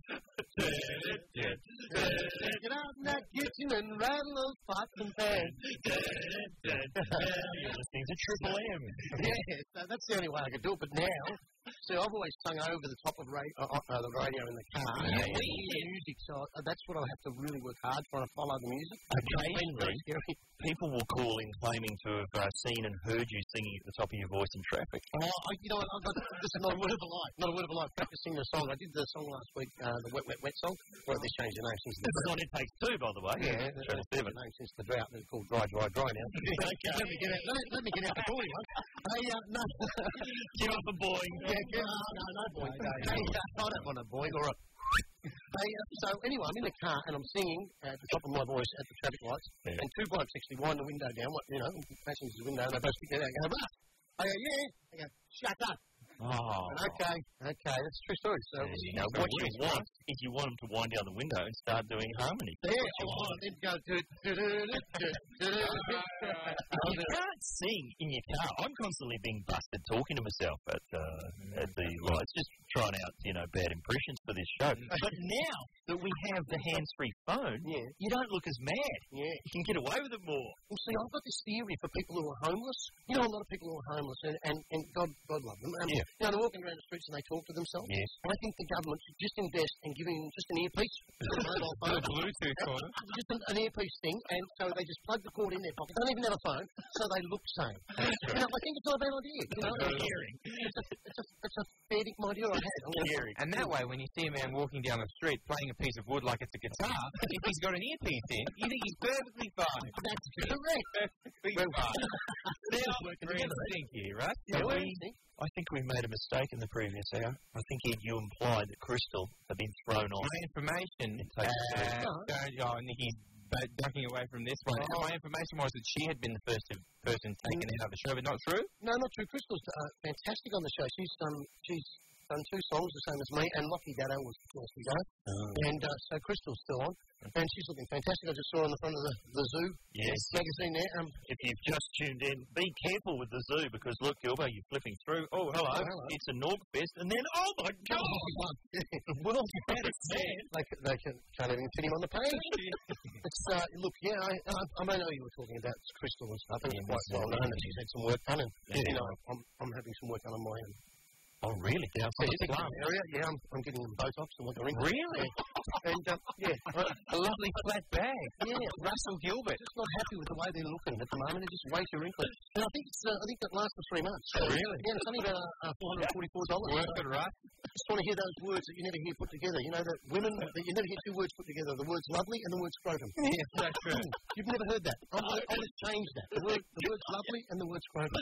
Get out in that kitchen and rattle those pots and pans. You're listening to Triple M. Yeah, so that's the only way I could do it. But now See, I've always sung over the top of the radio in the car. Yeah. The music, so that's what I have to really work hard trying to follow the music. Occasionally, people will call in claiming to have seen and heard you singing at the top of your voice in traffic. You know what? This is not a word of a lie. Not a word of a lie. Practicing the song. I did the song last week, the Wet, Wet, Wet song. Well, they changed the name since the drought. It takes two, by the way. Yeah, they changed the name since the drought. It's called Dry, Dry, Dry now. Okay, let me get out the boy one. No. Give up a boy. Yeah, no boy. I don't want a boy or a... so anyway, I'm in the car and I'm singing at the top of my voice at the traffic lights, and two blokes actually wind the window down, passenger's window, and they both stick their head out and go, "Russ!" I go, "Yeah." I go, "Shut up." Oh. Okay, that's a true story. So, what you want is you want them to wind down the window and start doing harmony. Yeah, I want them to go... You can't sing in your car. I'm constantly being busted talking to myself at the lights, just trying out, bad impressions for this show. But now that we have the hands-free phone, you don't look as mad. Yeah. You can get away with it more. Well, see, I've got this theory for people who are homeless. A lot of people who are homeless, and God love them. They're walking around the streets and they talk to themselves. Yes. And I think the government should just invest in giving them just an earpiece. Mobile phone. Bluetooth corner. Just an earpiece thing, and so they just plug the cord in their pocket. They don't even have a phone, so they look sane. I think it's not a bad idea. It's a fair idea I had. And that way, when you see a man walking down the street playing a piece of wood like it's a guitar, if he's got an earpiece in, you think he's perfectly fine. That's correct. Perfectly fine. Now, we're in sync here, right? I think we made a mistake in the previous hour. I think, Ed, you implied that Crystal had been thrown off. My information, Nikki's ducking away from this one. My information was that she had been the first person taken out of the show, but not true? No, not true. Crystal's fantastic on the show. She's done two songs the same as me, and Lucky Dado was the first we go. And so Crystal's still on, and she's looking fantastic. I just saw her on the front of the Zoo magazine there. If you've just tuned in, be careful with the Zoo, because look, Gilbo, you're flipping through. Oh, hello. It's a Norgfest, and then, oh my God! The world's fattest man. They can't even fit him on the page. It's, look, I know you were talking about Crystal and stuff, and it's quite well known that she's had some work done, and I'm having some work done on my own. Oh, really? Downstairs in the area? Yeah, I'm getting them Botox and what they're in. Really? And, a lovely flat bag. Yeah, Russell Gilbert. Just not happy with the way they're looking at the moment. They're just way too wrinkly. And I think that lasts for 3 months. Really? Yeah, it's only about $444. Worth it, right? Just want to hear those words that you never hear put together. That women, that you never hear two words put together. The word's lovely and the word's scrotum. Yeah, that's true. You've never heard that. I'll just change that. The word's lovely and the word's scrotum.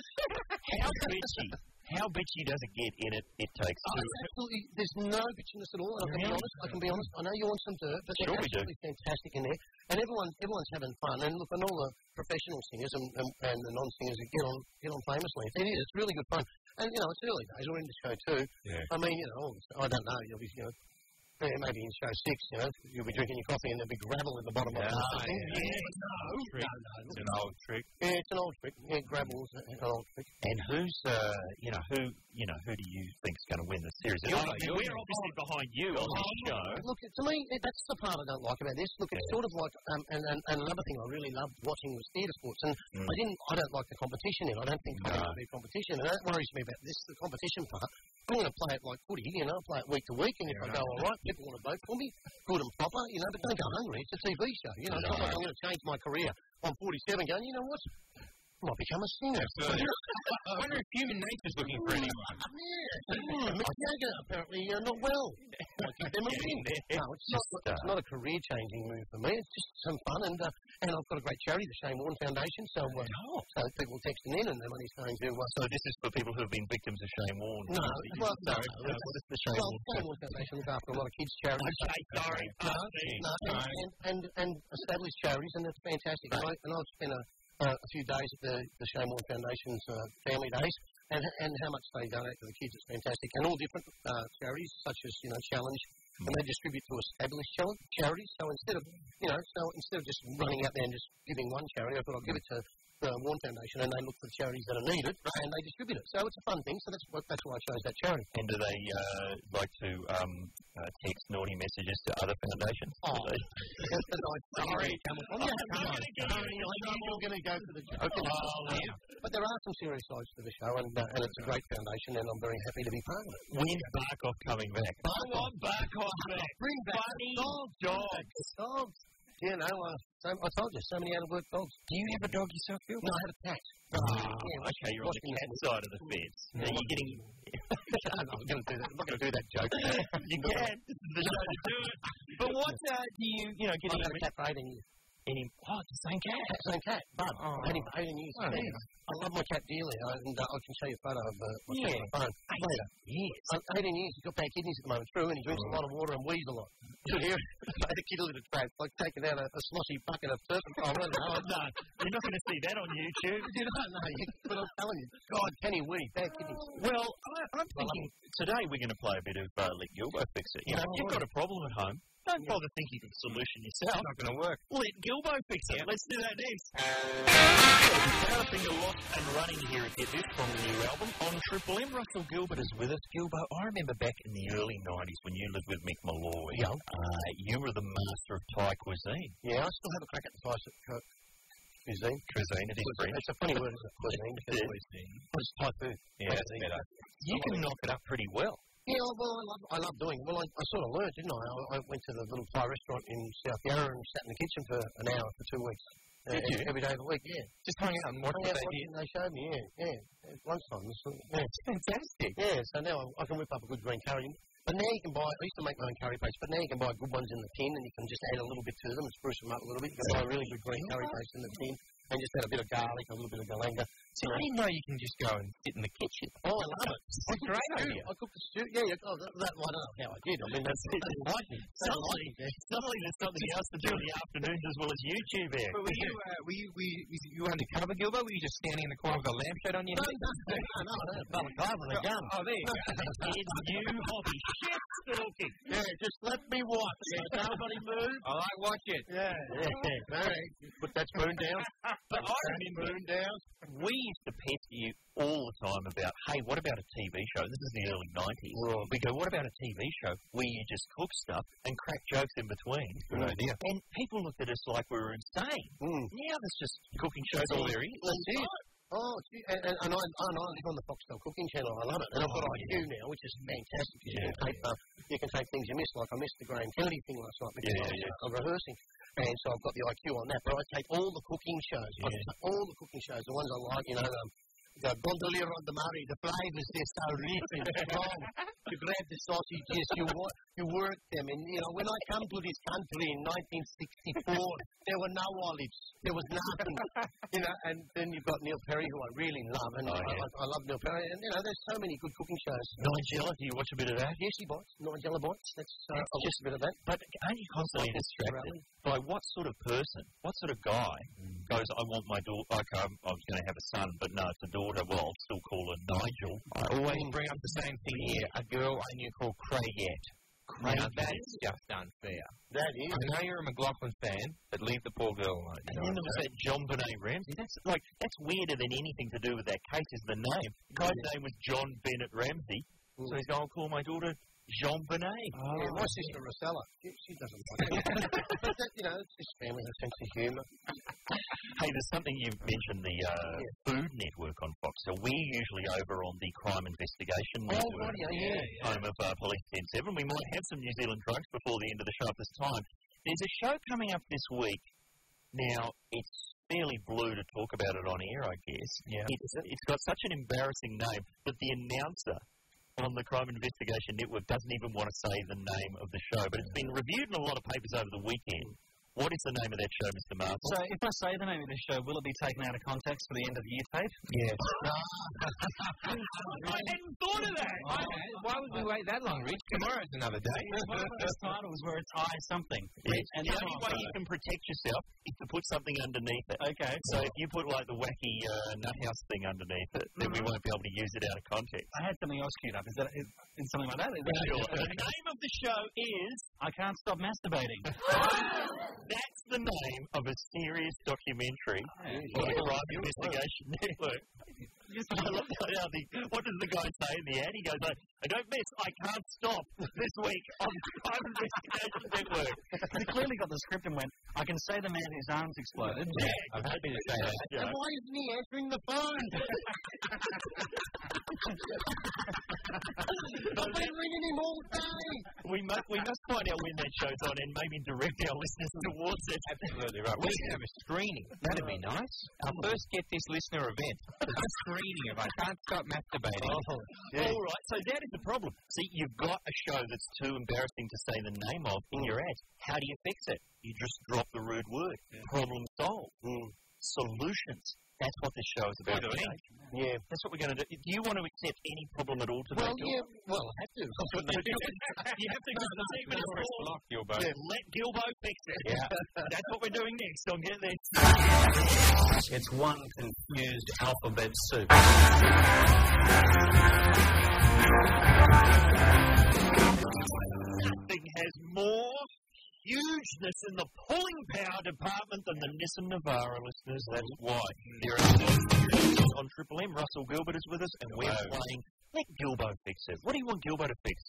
How bitchy does it get in it takes two? Absolutely, there's no bitchiness at all. I can be honest. I know you want some dirt, but they're absolutely fantastic in there. And everyone's having fun. And look, and all the professional singers and the non-singers that get on famously. It is. It's really good fun. And, it's early days. We're in the show too. Yeah. I mean, I don't know. You'll be, maybe in show 6, you'll be drinking your coffee and there'll be gravel in the bottom of it. No. It's an old trick. Yeah, it's an old trick. Yeah, gravel's an old trick. And who's, who do you think's going to win the series? We're obviously behind you on this show. Look, to me, that's the part I don't like about this. Look, it's sort of like, and another thing I really loved watching was theatre sports, and I don't like the competition in. I don't think there's going to be competition, and that worries me about this, the competition part. I'm going to play it like footy, play it week to week, and if I go all right, people want to vote for me, good and proper, but don't go hungry. It's a TV show, It's not like I'm going to change my career. I'm 47 going, you know what? I might become a singer. I wonder if human nature's looking for anyone. Yeah. Mick Jagger, apparently, not well. No, it's not a career-changing move for me. It's just some fun, and I've got a great charity, the Shane Warne Foundation, so people texting in and their money's going to... So this is for people who have been victims of Shane Warne? No. What is the Shane Warne? Shane Warne Foundation look after a lot of kids' charities. Okay, sorry. And established charities, and it's fantastic. And I've spent a few days at the Shane Warne Foundation's family days, and how much they donate to the kids is fantastic. And all different charities, such as Challenge, and they distribute to established charities. So instead of just running out there and just giving one charity, I thought I'll give it to Warren Foundation, and they look for charities that are needed, and they distribute it. So it's a fun thing. So that's why I chose that charity. And do they like to text naughty messages to other foundations? Oh, sorry. You're going to go for the joke. But there are some serious sides to the show, and it's a great foundation, and I'm very happy to be part of it. When's Barkov coming back? I want Barkov back. Bring back dogs. Yeah, no, I told you, so many out-of-work dogs. Do you have a dog yourself, Phil? No, I have a cat. Okay, you're on the cat side of the fence. Now you're getting... I'm not going to do that joke. You can. This is the show to do it. But what do you get... I've had a cat for 18 years. It's the same cat? Same cat, Bud. I've had him for 18 years. I love my cat dearly, and I can show you a photo of my cat on the phone. 18 years. He's got bad kidneys at the moment, true, and he drinks a lot of water and wheezes a lot. You hear it? Like a kid with a trap, like taking out a sloshy bucket of turpentine. No, you're not going to see that on YouTube. But I'm telling you, God, can he wheeze? Bad kidneys. Well, I'm thinking today we're going to play a bit of Let Gilbo Fix It. If you've got a problem at home, don't bother thinking of a solution yourself. It's not going to work. Let Gilbo fix it. Let's do that next. Powderfinger locked and running here at Get This from the new album on Triple M. Russell Gilbert is with us. Gilbo, I remember back in the early 90s when you lived with Mick Malloy. You were the master of Thai cuisine. Yeah, I still have a crack at the Thai cuisine. Cuisine, it is French. It's a funny word, isn't it? Cuisine. It's Thai food. Yeah, that's better. You can knock it up pretty well. Yeah, well, I love doing it. Well, I sort of learned, didn't I? I went to the little Thai restaurant in South Yarra and sat in the kitchen for an hour for 2 weeks. Every day of the week, Just hung out and watched what they did. They showed me, At lunchtime. It's fantastic. Yeah, so now I can whip up a good green curry. But now you can buy, I used to make my own curry paste, but now you can buy good ones in the tin and you can just add a little bit to them and spruce them up a little bit. You can buy a really good green curry paste in the tin and just add a bit of garlic, a little bit of galanga. See, I didn't know you can just go and sit in the kitchen. Oh, I love it. It's a great idea. I cook the stew. Yeah, I don't know how I did. I mean, that's Suddenly there's something else to do in the afternoons as well as YouTube there. But were you undercover, Gilbo? Were you just standing in the corner with a lampshade on your head? No, balaclava with a gun. Oh, there you go. It's new hobby. Shit stalking. Yeah, just let me watch. Nobody move. I like watching. Yeah. All right. Put that spoon down. But I remember we used to pester you all the time about, hey, what about a TV show? This is the early 90s. We go, what about a TV show where you just cook stuff and crack jokes in between? Good idea. And people looked at us like we were insane. Now there's just cooking shows all there is. That's it. Oh, and I live on the Foxtel Cooking Channel. I love it. And I've got IQ now, which is fantastic. You can take things you miss, like I missed the Graham Kennedy thing last night because I was rehearsing. And so I've got the IQ on that. But I take all the cooking shows. All the cooking shows, the ones I like, the Gondolier on the Murray, the flavours, they're so rich and strong. You grab the sausages, you work them. And, when I come to this country in 1964, there were no olives. There was nothing. And then you've got Neil Perry, who I really love. And I love Neil Perry. And, there's so many good cooking shows. Nigella, do you watch a bit of that? Yes, he bites. Nigella bites. That's just a bit of that. But aren't you constantly distracted by what sort of person, what sort of guy goes, I want my daughter, I was going to have a son, but no, it's a daughter. Well, I'll still call her Nigel. I always bring up the same thing here. A girl I knew called Craigie. Now, that's just unfair. That is. I know you're a McLaughlin fan, but leave the poor girl alone. And then there was that John Benet Ramsey. That's weirder than anything to do with that case is the name. The guy's name was John Bennett Ramsey. So he's going, I'll call my daughter Jean Benet. Yeah, my sister Rosella. She doesn't like it. But it's just family, a sense of humour. Hey, there's something you mentioned, the Food Network on Fox. So we're usually over on the Crime Investigation Network. Home of Police 10-7. We might have some New Zealand drugs before the end of the show at this time. There's a show coming up this week. Now, it's fairly blue to talk about it on air, I guess. Yeah. It's got such an embarrassing name that the announcer on the Crime Investigation Network doesn't even want to say the name of the show, but it's been reviewed in a lot of papers over the weekend. What is the name of that show, Mr. Marshall? So, if I say the name of the show, will it be taken out of context for the end of the year tape? Yes. I hadn't thought of that. Okay. Why would we wait that long, Rich? Tomorrow's another day. One of those titles where it's I something. Yes. And the only way you can protect yourself is to put something underneath it. Okay. So if you put like the wacky nuthouse thing underneath it, then we won't be able to use it out of context. I had something else queued up. Is something like that? Sure. The name of the show is I Can't Stop Masturbating. That's the name of a serious documentary on a crime investigation network. I love what does the guy say in the ad? He goes, I don't miss, I can't stop this week on Crime Investigation Network. He clearly got the script and went, I can say the man whose arms exploded. Yeah, I'm happy to say that. And why isn't he answering the phone? I've been ringing him all day. We must find out when that show's on and maybe direct our listeners towards it. Absolutely right. We can have a screening. That'd be nice. Our first Get This Listener event. A screening of I Can't Stop Masturbating. All right, so that is the problem. See, you've got a show that's too embarrassing to say the name of in your ads. How do you fix it? You just drop the rude word. Problem solved. Solutions. That's what this show is about. Yeah, that's what we're going to do. Do you want to accept any problem at all today? Well, I have to. You have to go to the segment Lock Gilbo. Let Gilbo fix it. Yeah. That's what we're doing next on Get This. It's one confused alphabet soup. Nothing has more hugeness in the pulling power department than the Nissan Navara, listeners. That's why. There are on Triple M. Russell Gilbert is with us, and we're playing Let Gilbo Fix It. What do you want Gilbo to fix?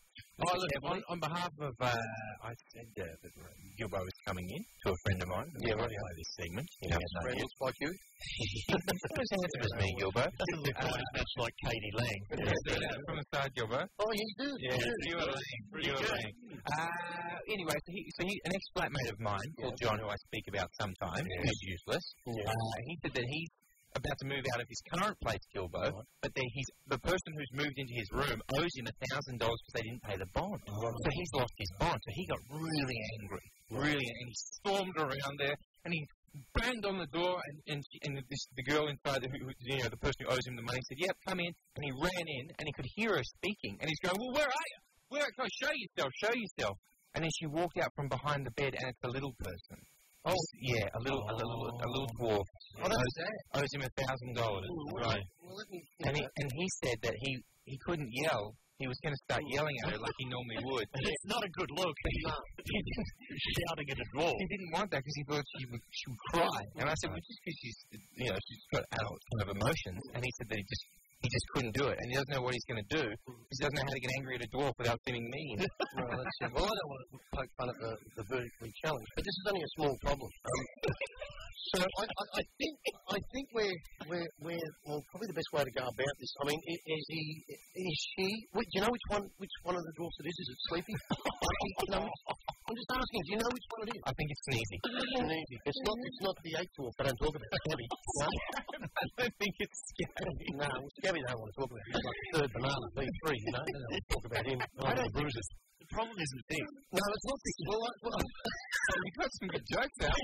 On behalf of, I said that Gilbo was coming in to a friend of mine. Yeah, right. This segment. Friends like you? As handsome as me, Gilbo. Doesn't look quite as much like Katie Lang. From the side, Gilbo. Oh, you do? Yeah, you are Lang. Anyway, so an ex-flatmate of mine called John, who I speak about sometimes, who's useless, he said that he's about to move out of his current place, Gilbo, but the person who's moved into his room owes him $1,000 because they didn't pay the bond. So he's lost his bond. So he got really angry, and he stormed around there, and he banged on the door, and the girl inside, the person who owes him the money, said, "Yep, come in." And he ran in, and he could hear her speaking, and he's going, "Well, where are you? Go show yourself." And then she walked out from behind the bed, and it's a little person. Oh, yeah, a little dwarf. Owes him $1,000. Right. And he said that he couldn't yell. He was going to start yelling at her like he normally would. It's not a good look. Shouting at a dwarf. He didn't want that because he thought she would cry. And I said, well, just because she's got adult kind of emotions. And he said that he just couldn't do it. And he doesn't know what he's going to do because he doesn't know how to get angry at a dwarf without seeming mean. Well, I don't want to poke fun at the vertically challenged, but this is only a small problem. So I think we're probably the best way to go about this. I mean, is she? Do you know which one of the dwarfs it is? Is it Sleepy? I'm just asking. Do you know which one it is? I think it's Sneezy. It's not the 8th dwarf. I don't talk about Scabby. No? I don't think it's Scabby. No, Scabby don't want to talk about. He's like the third banana, B3. You know, they don't want to talk about him. I don't bruises. The problem isn't this. No, it's not this. Well, you've got some good jokes out.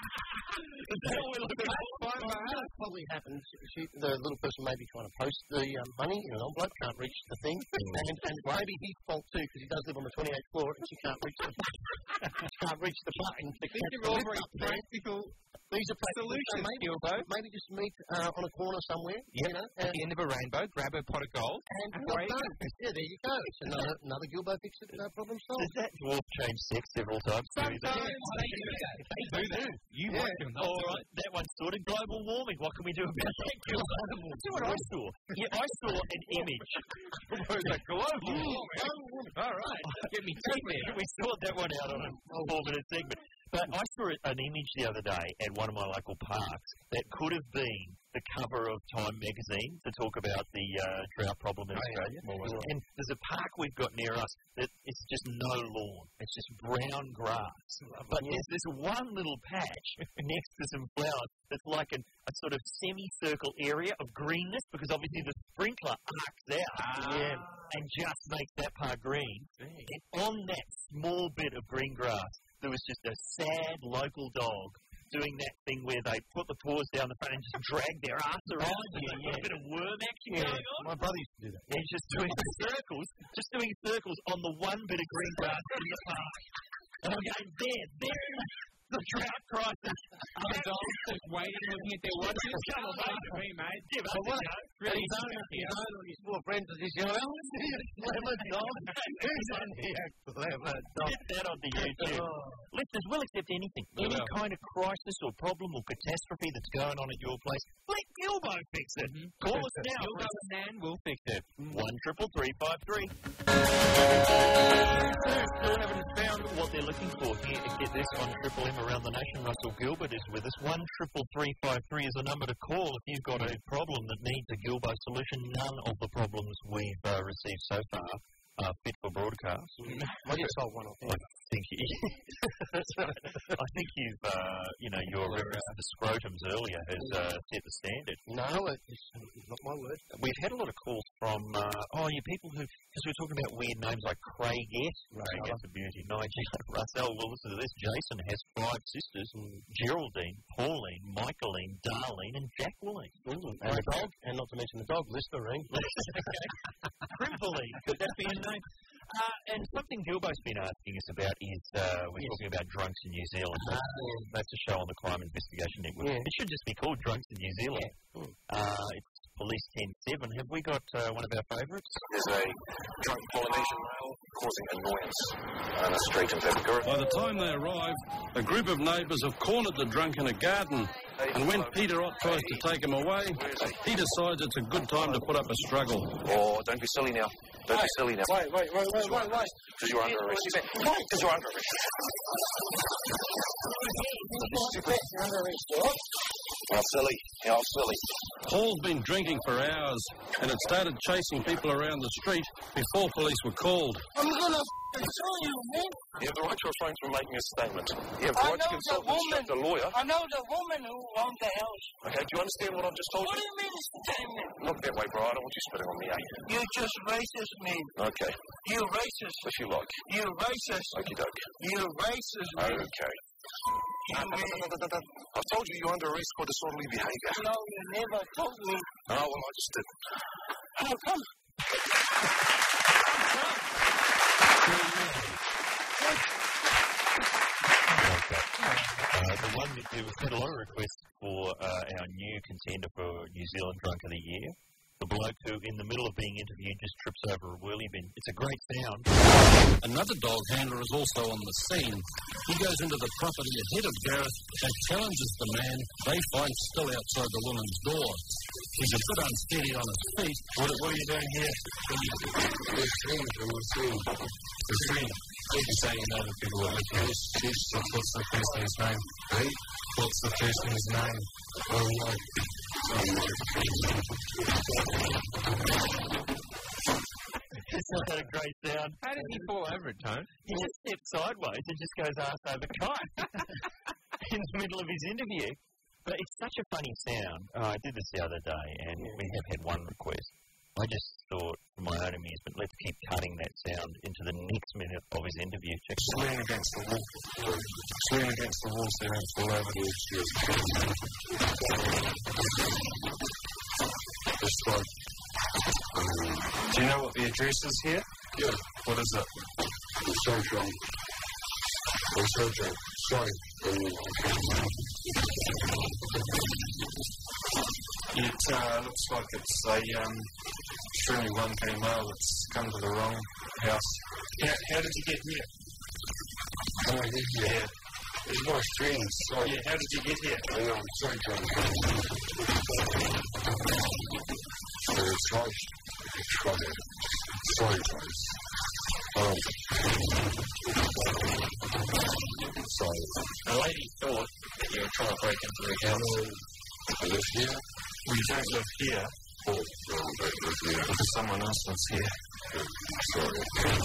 What probably happens, the little person may be trying to post the money in an envelope, can't reach the thing, and maybe his fault too, because he does live on the 28th floor and she can't reach the button. These are all very practical. These are solutions, Gilbo. Maybe just meet on a corner somewhere. Yep. You know, at the end of a rainbow, grab a pot of gold, and well done. Yeah, there you go. It's another Gilbo Fix It problem solved. Does that dwarf change sex several times? Sometimes they do that. You want them. All right, that one's sorted. Global warming. What can we do about that? See what I saw? Yeah, I saw an image. Global warming. All right, get me taken. We sorted that one out on a 4-minute segment. But I saw an image the other day at one of my local parks that could have been the cover of Time magazine to talk about the drought problem in Australia. And there's a park we've got near us that it's just no lawn. It's just brown grass. But there's this one little patch next to some flowers that's like a sort of semicircle area of greenness because obviously the sprinkler arcs out and just makes that part green. And on that small bit of green grass, there was just a sad local dog doing that thing where they put the paws down the front and just drag their ass around. A bit of worm action going on. My brother used to do that. Yeah, just doing circles on the one bit of green grass in the park. And I'm going, there is the drought crisis Other dogs just waiting, looking at their watches. Come on, me, mate. Give us a go. Really on his four friends as his young clever dog. Who's on here? Clever dog. Get that on the YouTube. Listeners, we'll accept anything. Any kind of crisis or problem or catastrophe that's going on at your place. Let Gilbo fix it. Call us now. Gilbo and Nan will fix it. 1-333-553. Still haven't found what they're looking for here to get this on Triple M around the nation. Russell Gilbert is with us. 1-333-553 is a number to call if you've got a problem that needs a Gilbo solution. None of the problems we've received so far are fit for broadcast. Well, you solved one of them. I think you've, your reference to the scrotums earlier has set the standard. No, it's not my word. We've had a lot of calls from, you people who, because we're talking about weird names like Craigette. Craigette's a beauty. Nigel, Russell, well, listen to this. Jason has 5 sisters, Geraldine, Pauline, Michaeline, Darlene, and Jacqueline. And the dog, and not to mention the dog, Listerine. Crimpling, could that be a name? And something Gilbo's been asking us about is, we're talking about drunks in New Zealand. That's a show on the Crime Investigation Network. Yeah. It should just be called Drunks in New Zealand. It's Police 10-7. Have we got one of our favourites? There's a drunk Polynesian male causing annoyance on a street in Papagura. By the time they arrive, a group of neighbours have cornered the drunk in a garden. And when Peter Ott tries to take him away, he decides it's a good time to put up a struggle. Oh, don't be silly now. Don't be silly now. Wait. Because you're under arrest. Because you're under arrest. You're under arrest, How silly. How silly. Paul's been drinking for hours and had started chasing people around the street before police were called. I'm gonna show you, man. You have the right to refrain from making a statement. You have the right to consult and instruct a lawyer. I know the woman who owned the house. Okay, do you understand what I've just told you? What do you mean statement? Look that way, bro. I don't want you spitting on me, eh? You just racist, man. Okay. You racist. If you like. You racist. Okie doke. You racist, man. Okay. I've told you you're under arrest for disorderly behaviour. No, you never told me. Oh, well, I just did. How come? The one that we've had a lot of requests for our new contender for New Zealand Drunk of the Year. The bloke who, in the middle of being interviewed, just trips over a whirly bin. It's a great sound. Another dog handler is also on the scene. He goes into the property ahead of Gareth and challenges the man. They fight still outside the woman's door. He's a bit unsteady on his feet. What are you doing here? The scene. You're saying other people are looking. What's the person's name? Hey? What's the person's name? Oh, no. It's not a great sound. How did he fall over it, Tone? He just steps sideways and just goes ass over kite in the middle of his interview. But it's such a funny sound. I did this the other day, and we have had one request. I just thought, for my own amusement, let's keep cutting that sound into the next minute of his interview. Check it out. Lean against the wall. Lean against the wall so you don't fall over. Just like... do you know what the address is here? Yeah. What is it? I'm so drunk. Sorry. It looks like it's a extremely one-key male that's come to the wrong house. How did you get here? How did I get here? It's my friends. Sorry. Yeah, how did you get here? I know, I'm sorry, John. Sorry, guys. Sorry. A lady thought that you were trying to break into the house. I live here? Well, you don't live here. Oh, no, I don't live here. Because someone else lives here. Sorry.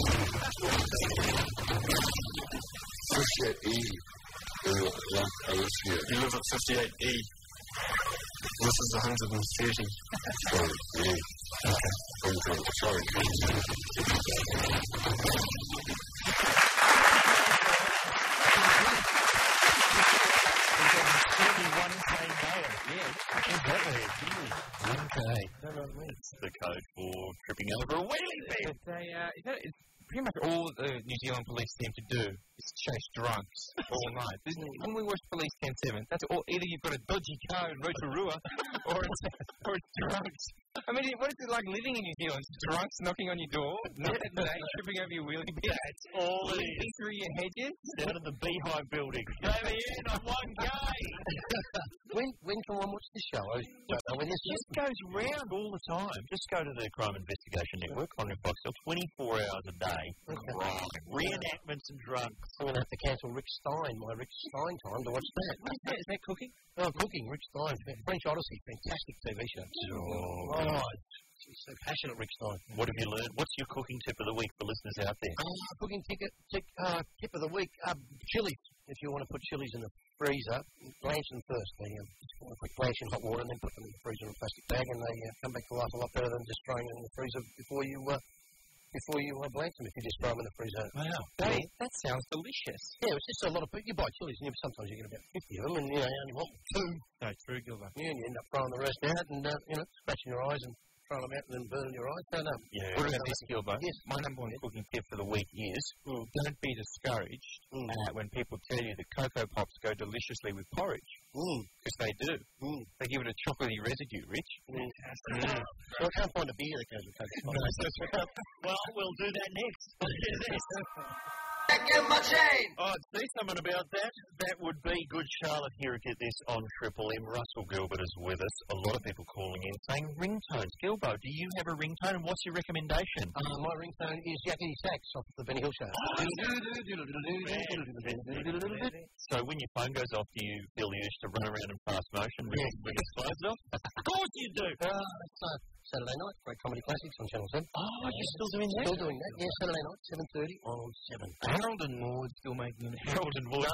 58E. I live here. You live at 58E. This is 130. Sorry, yeah. Okay. Sorry. Okay. It's the code for tripping over a wheelie bin. pretty much all the New Zealand police seem to do is chase drunks all night. When we watch Police 10-7, that's all. Either you've got a dodgy car in Rotorua or it's drunks. I mean, what is it like living in New Zealand? Drunks knocking on your door, net at night, tripping over your wheelie bin. That's all it Leaping is. through your hedges. Down in the Beehive building. Over here, not one guy. When can one watch this show? I don't know when this It goes round all the time. Just go to the Crime Investigation Network on your Foxtel, 24 hours a day. Okay. Reenactments and drunks. I'm going to have to cancel Rick Stein, my Rick Stein time to watch that. What is that? Is that cooking? Oh, cooking, Rick Stein. French Odyssey, fantastic TV show. Oh, he's so passionate, Rick Stein. What have you learned? What's your cooking tip of the week for listeners out there? Cooking tip of the week, chilies. If you want to put chilies in the freezer, blanch them first. They quick blanch in hot water and then put them in the freezer in a plastic bag, and they come back to life a lot better than just throwing them in the freezer before you blanch them. If you just throw them in the freezer. Wow, that sounds delicious. Yeah, it's just a lot of people. You buy chilies and sometimes you get about 50 of them, and you only want 2. No, true, Gilbert. Yeah, and you end up throwing the rest out and scratching your eyes and throwing them out and then burning your eyes. Don't know. Yeah. What about this, Gilbert? Yes. My number one cooking tip for the week is don't be discouraged when people tell you that Cocoa Pops go deliciously with porridge. Because they do. They give it a chocolatey residue, Rich. So I can't find a beer that goes with Cocoa Pops. Well, we'll do that next. Get my chain! Oh, I'd say something about that. That would be Good Charlotte here at Get This on Triple M. Russell Gilbert is with us. A lot of people calling in saying ringtones. Gilbo, do you have a ringtone and what's your recommendation? My ringtone is Yakety Sax off the Benny Hill Show. So when your phone goes off, do you feel the urge to run around in fast motion when it slides off? Of course you do! Saturday night, great comedy classics on Channel 7. Oh, you're still doing that? Still doing that, yeah. Saturday night, 7:30 on 7. Harold and Maude still making it. Harold and Maude.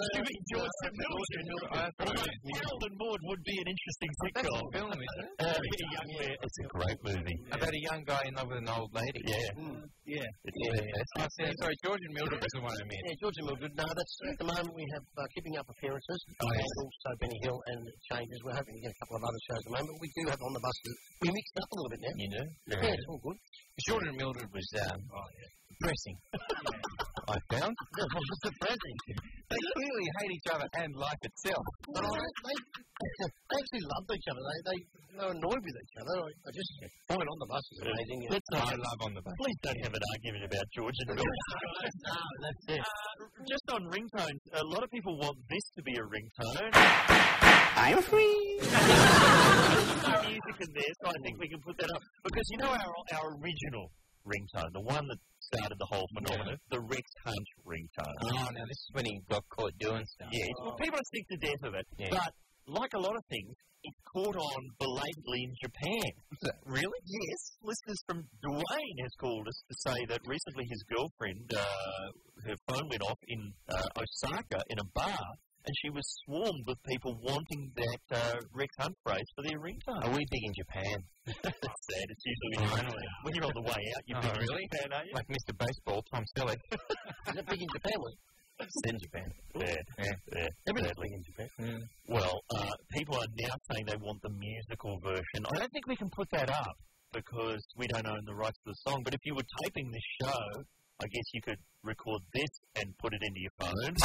Harold and Maude would be an interesting sitcom. Film, isn't it? It's a great movie. About a young guy in love with an old lady. Yeah. Sorry, George and Mildred is the one I meant. Yeah, George and Mildred. No, that's at the moment we have Keeping Up Appearances and also Benny Hill and Changes. We're hoping to get a couple of other shows at the moment, but we do have On the Bus. We mixed up a little bit now. You know? Yeah, it's all good. George and Mildred was depressing. I found. It was depressing. They clearly hate each other and life itself. But they actually loved each other. They were annoyed with each other. I just find On the Bus is amazing. I love On the Bus. Please don't have an argument about George and Mildred. No, that's it. Just on ringtones, a lot of people want this to be a ringtone. I'm free. There's no music in there, so I think we can put that up. Because you know our original ringtone, the one that started the whole phenomenon, the Rex Hunt ringtone. Oh, now this is when he got caught doing stuff. Yeah, well, people are sick to death of it. Yeah. But, like a lot of things, it caught on belatedly in Japan. Really? Yes. Listeners from Dwayne has called us to say that recently his girlfriend, her phone went off in Osaka in a bar, and she was swarmed with people wanting that Rex Hunt phrase for their ringtone. Are we big in Japan? That's sad. It's usually when you're on the way out, you're big really? in Japan, aren't you? Like Mr. Baseball, Tom Selleck. Is it big in Japan? It's in Japan. Yeah. Everything's big in Japan. Well, people are now saying they want the musical version. I don't think we can put that up because we don't own the rights to the song. But if you were taping this show, I guess you could record this and put it into your phone.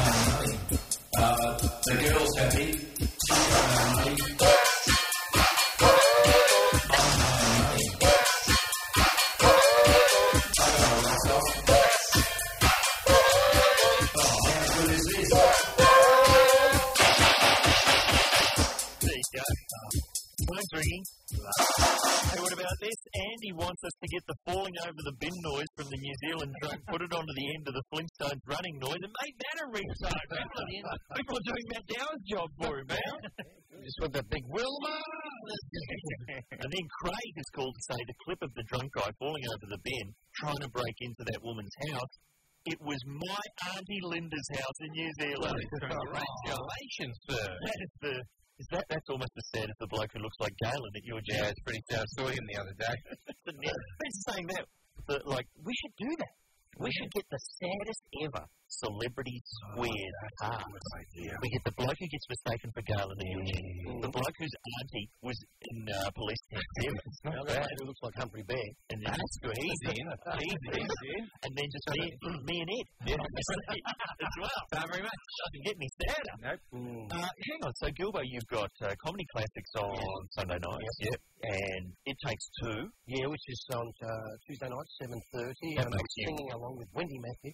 The girl's happy. How good is this? There you go. Phone's ringing. Hey, what about this? Andy wants us to get the falling over the bin noise from the New Zealand drunk, put it onto the end of the Flintstones running noise, and make that a ringtone. People are doing Matt Dower's job for him, man. Just with the big Wilma. And then Craig is called to say the clip of the drunk guy falling over the bin, trying to break into that woman's house. It was my Auntie Linda's house in New Zealand. Congratulations, sir. That's almost as sad as the bloke who looks like Galen at your job. Yeah, it's pretty sad. I saw him the other day. He's saying that, we should do that. We should get the saddest ever celebrity squared cast. We get the bloke who gets mistaken for Galen the bloke whose auntie was in Police Tank 7. It's not bad. It looks like Humphrey Bear. And then that's good. He's in. And then just me and Ed. As well. Thank you very much. Doesn't get any sadder. Nope. Hang on. So, Gilbo, you've got Comedy Classics on Sunday nights. Yep. And It Takes Two. Yeah, which is on Tuesday night, 7:30. And I'm singing along with Wendy Matthews.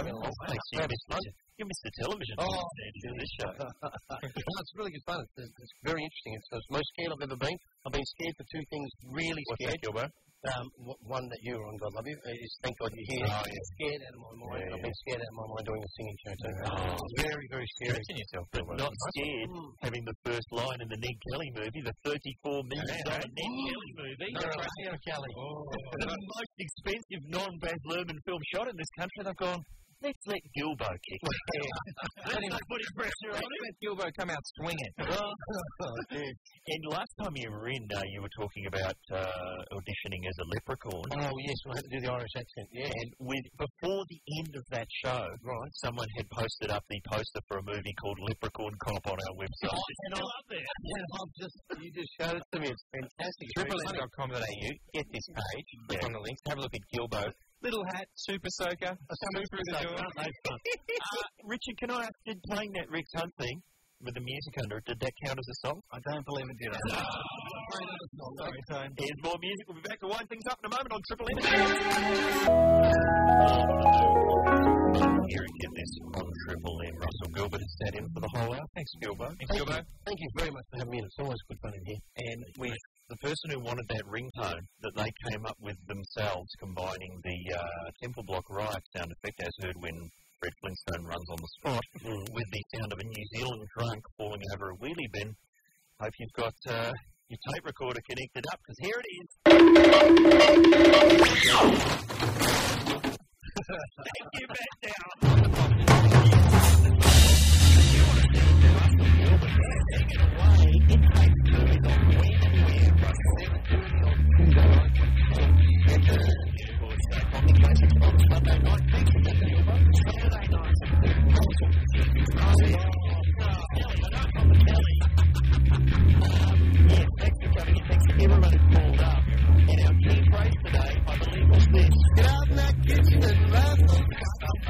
You missed the television to this show. It's really good fun. It's very interesting. It's the most scared I've ever been. I've been scared for two things, really scared. What's that, Gilbo? One that you're on, God love you, is Thank God You're Here. I'm scared out of my mind. I've been scared out of my mind doing the singing show too. It's very, very scary. Yourself, but not scared having the first line in the Ned Kelly movie, the $34 million Ned Kelly movie. Kelly. The most expensive non-Baz Luhrmann film shot in this country. They've gone, let's let Gilbo kick it. Let's not put pressure on him. Let Gilbo come out swinging. And last time you were in, you were talking about auditioning as a leprechaun. Oh, yes, I had to do the Irish accent, yeah. And before the end of that show, someone had posted up the poster for a movie called Leprechaun Cop on our website. And I love that. You just showed it to me. It's fantastic. triplem.com.au. Get this page. Click on the links. Have a look at Gilbo. Little hat, super soaker, super through the door. Richard, can I ask, did playing that Rex Hunt thing with the music under it, did that count as a song? I don't believe it did. Here's more music. We'll be back to wind things up in a moment on Triple M. Here and get this on Triple M. Russell Gilbert has sat in for the whole hour. Thanks, Gilbo. Thank you very much for having me in. It's always good fun in here. And the person who wanted that ringtone that they came up with themselves, combining the Temple Block Riot sound effect, as heard when Fred Flintstone runs on the spot, with the sound of a New Zealand drunk falling over a wheelie bin. Hope you've got your tape recorder connected up, because here it is. Thank you, back down. Everybody pulled up, and our key phrase today, I believe, was this: get out in that kitchen and wrestle.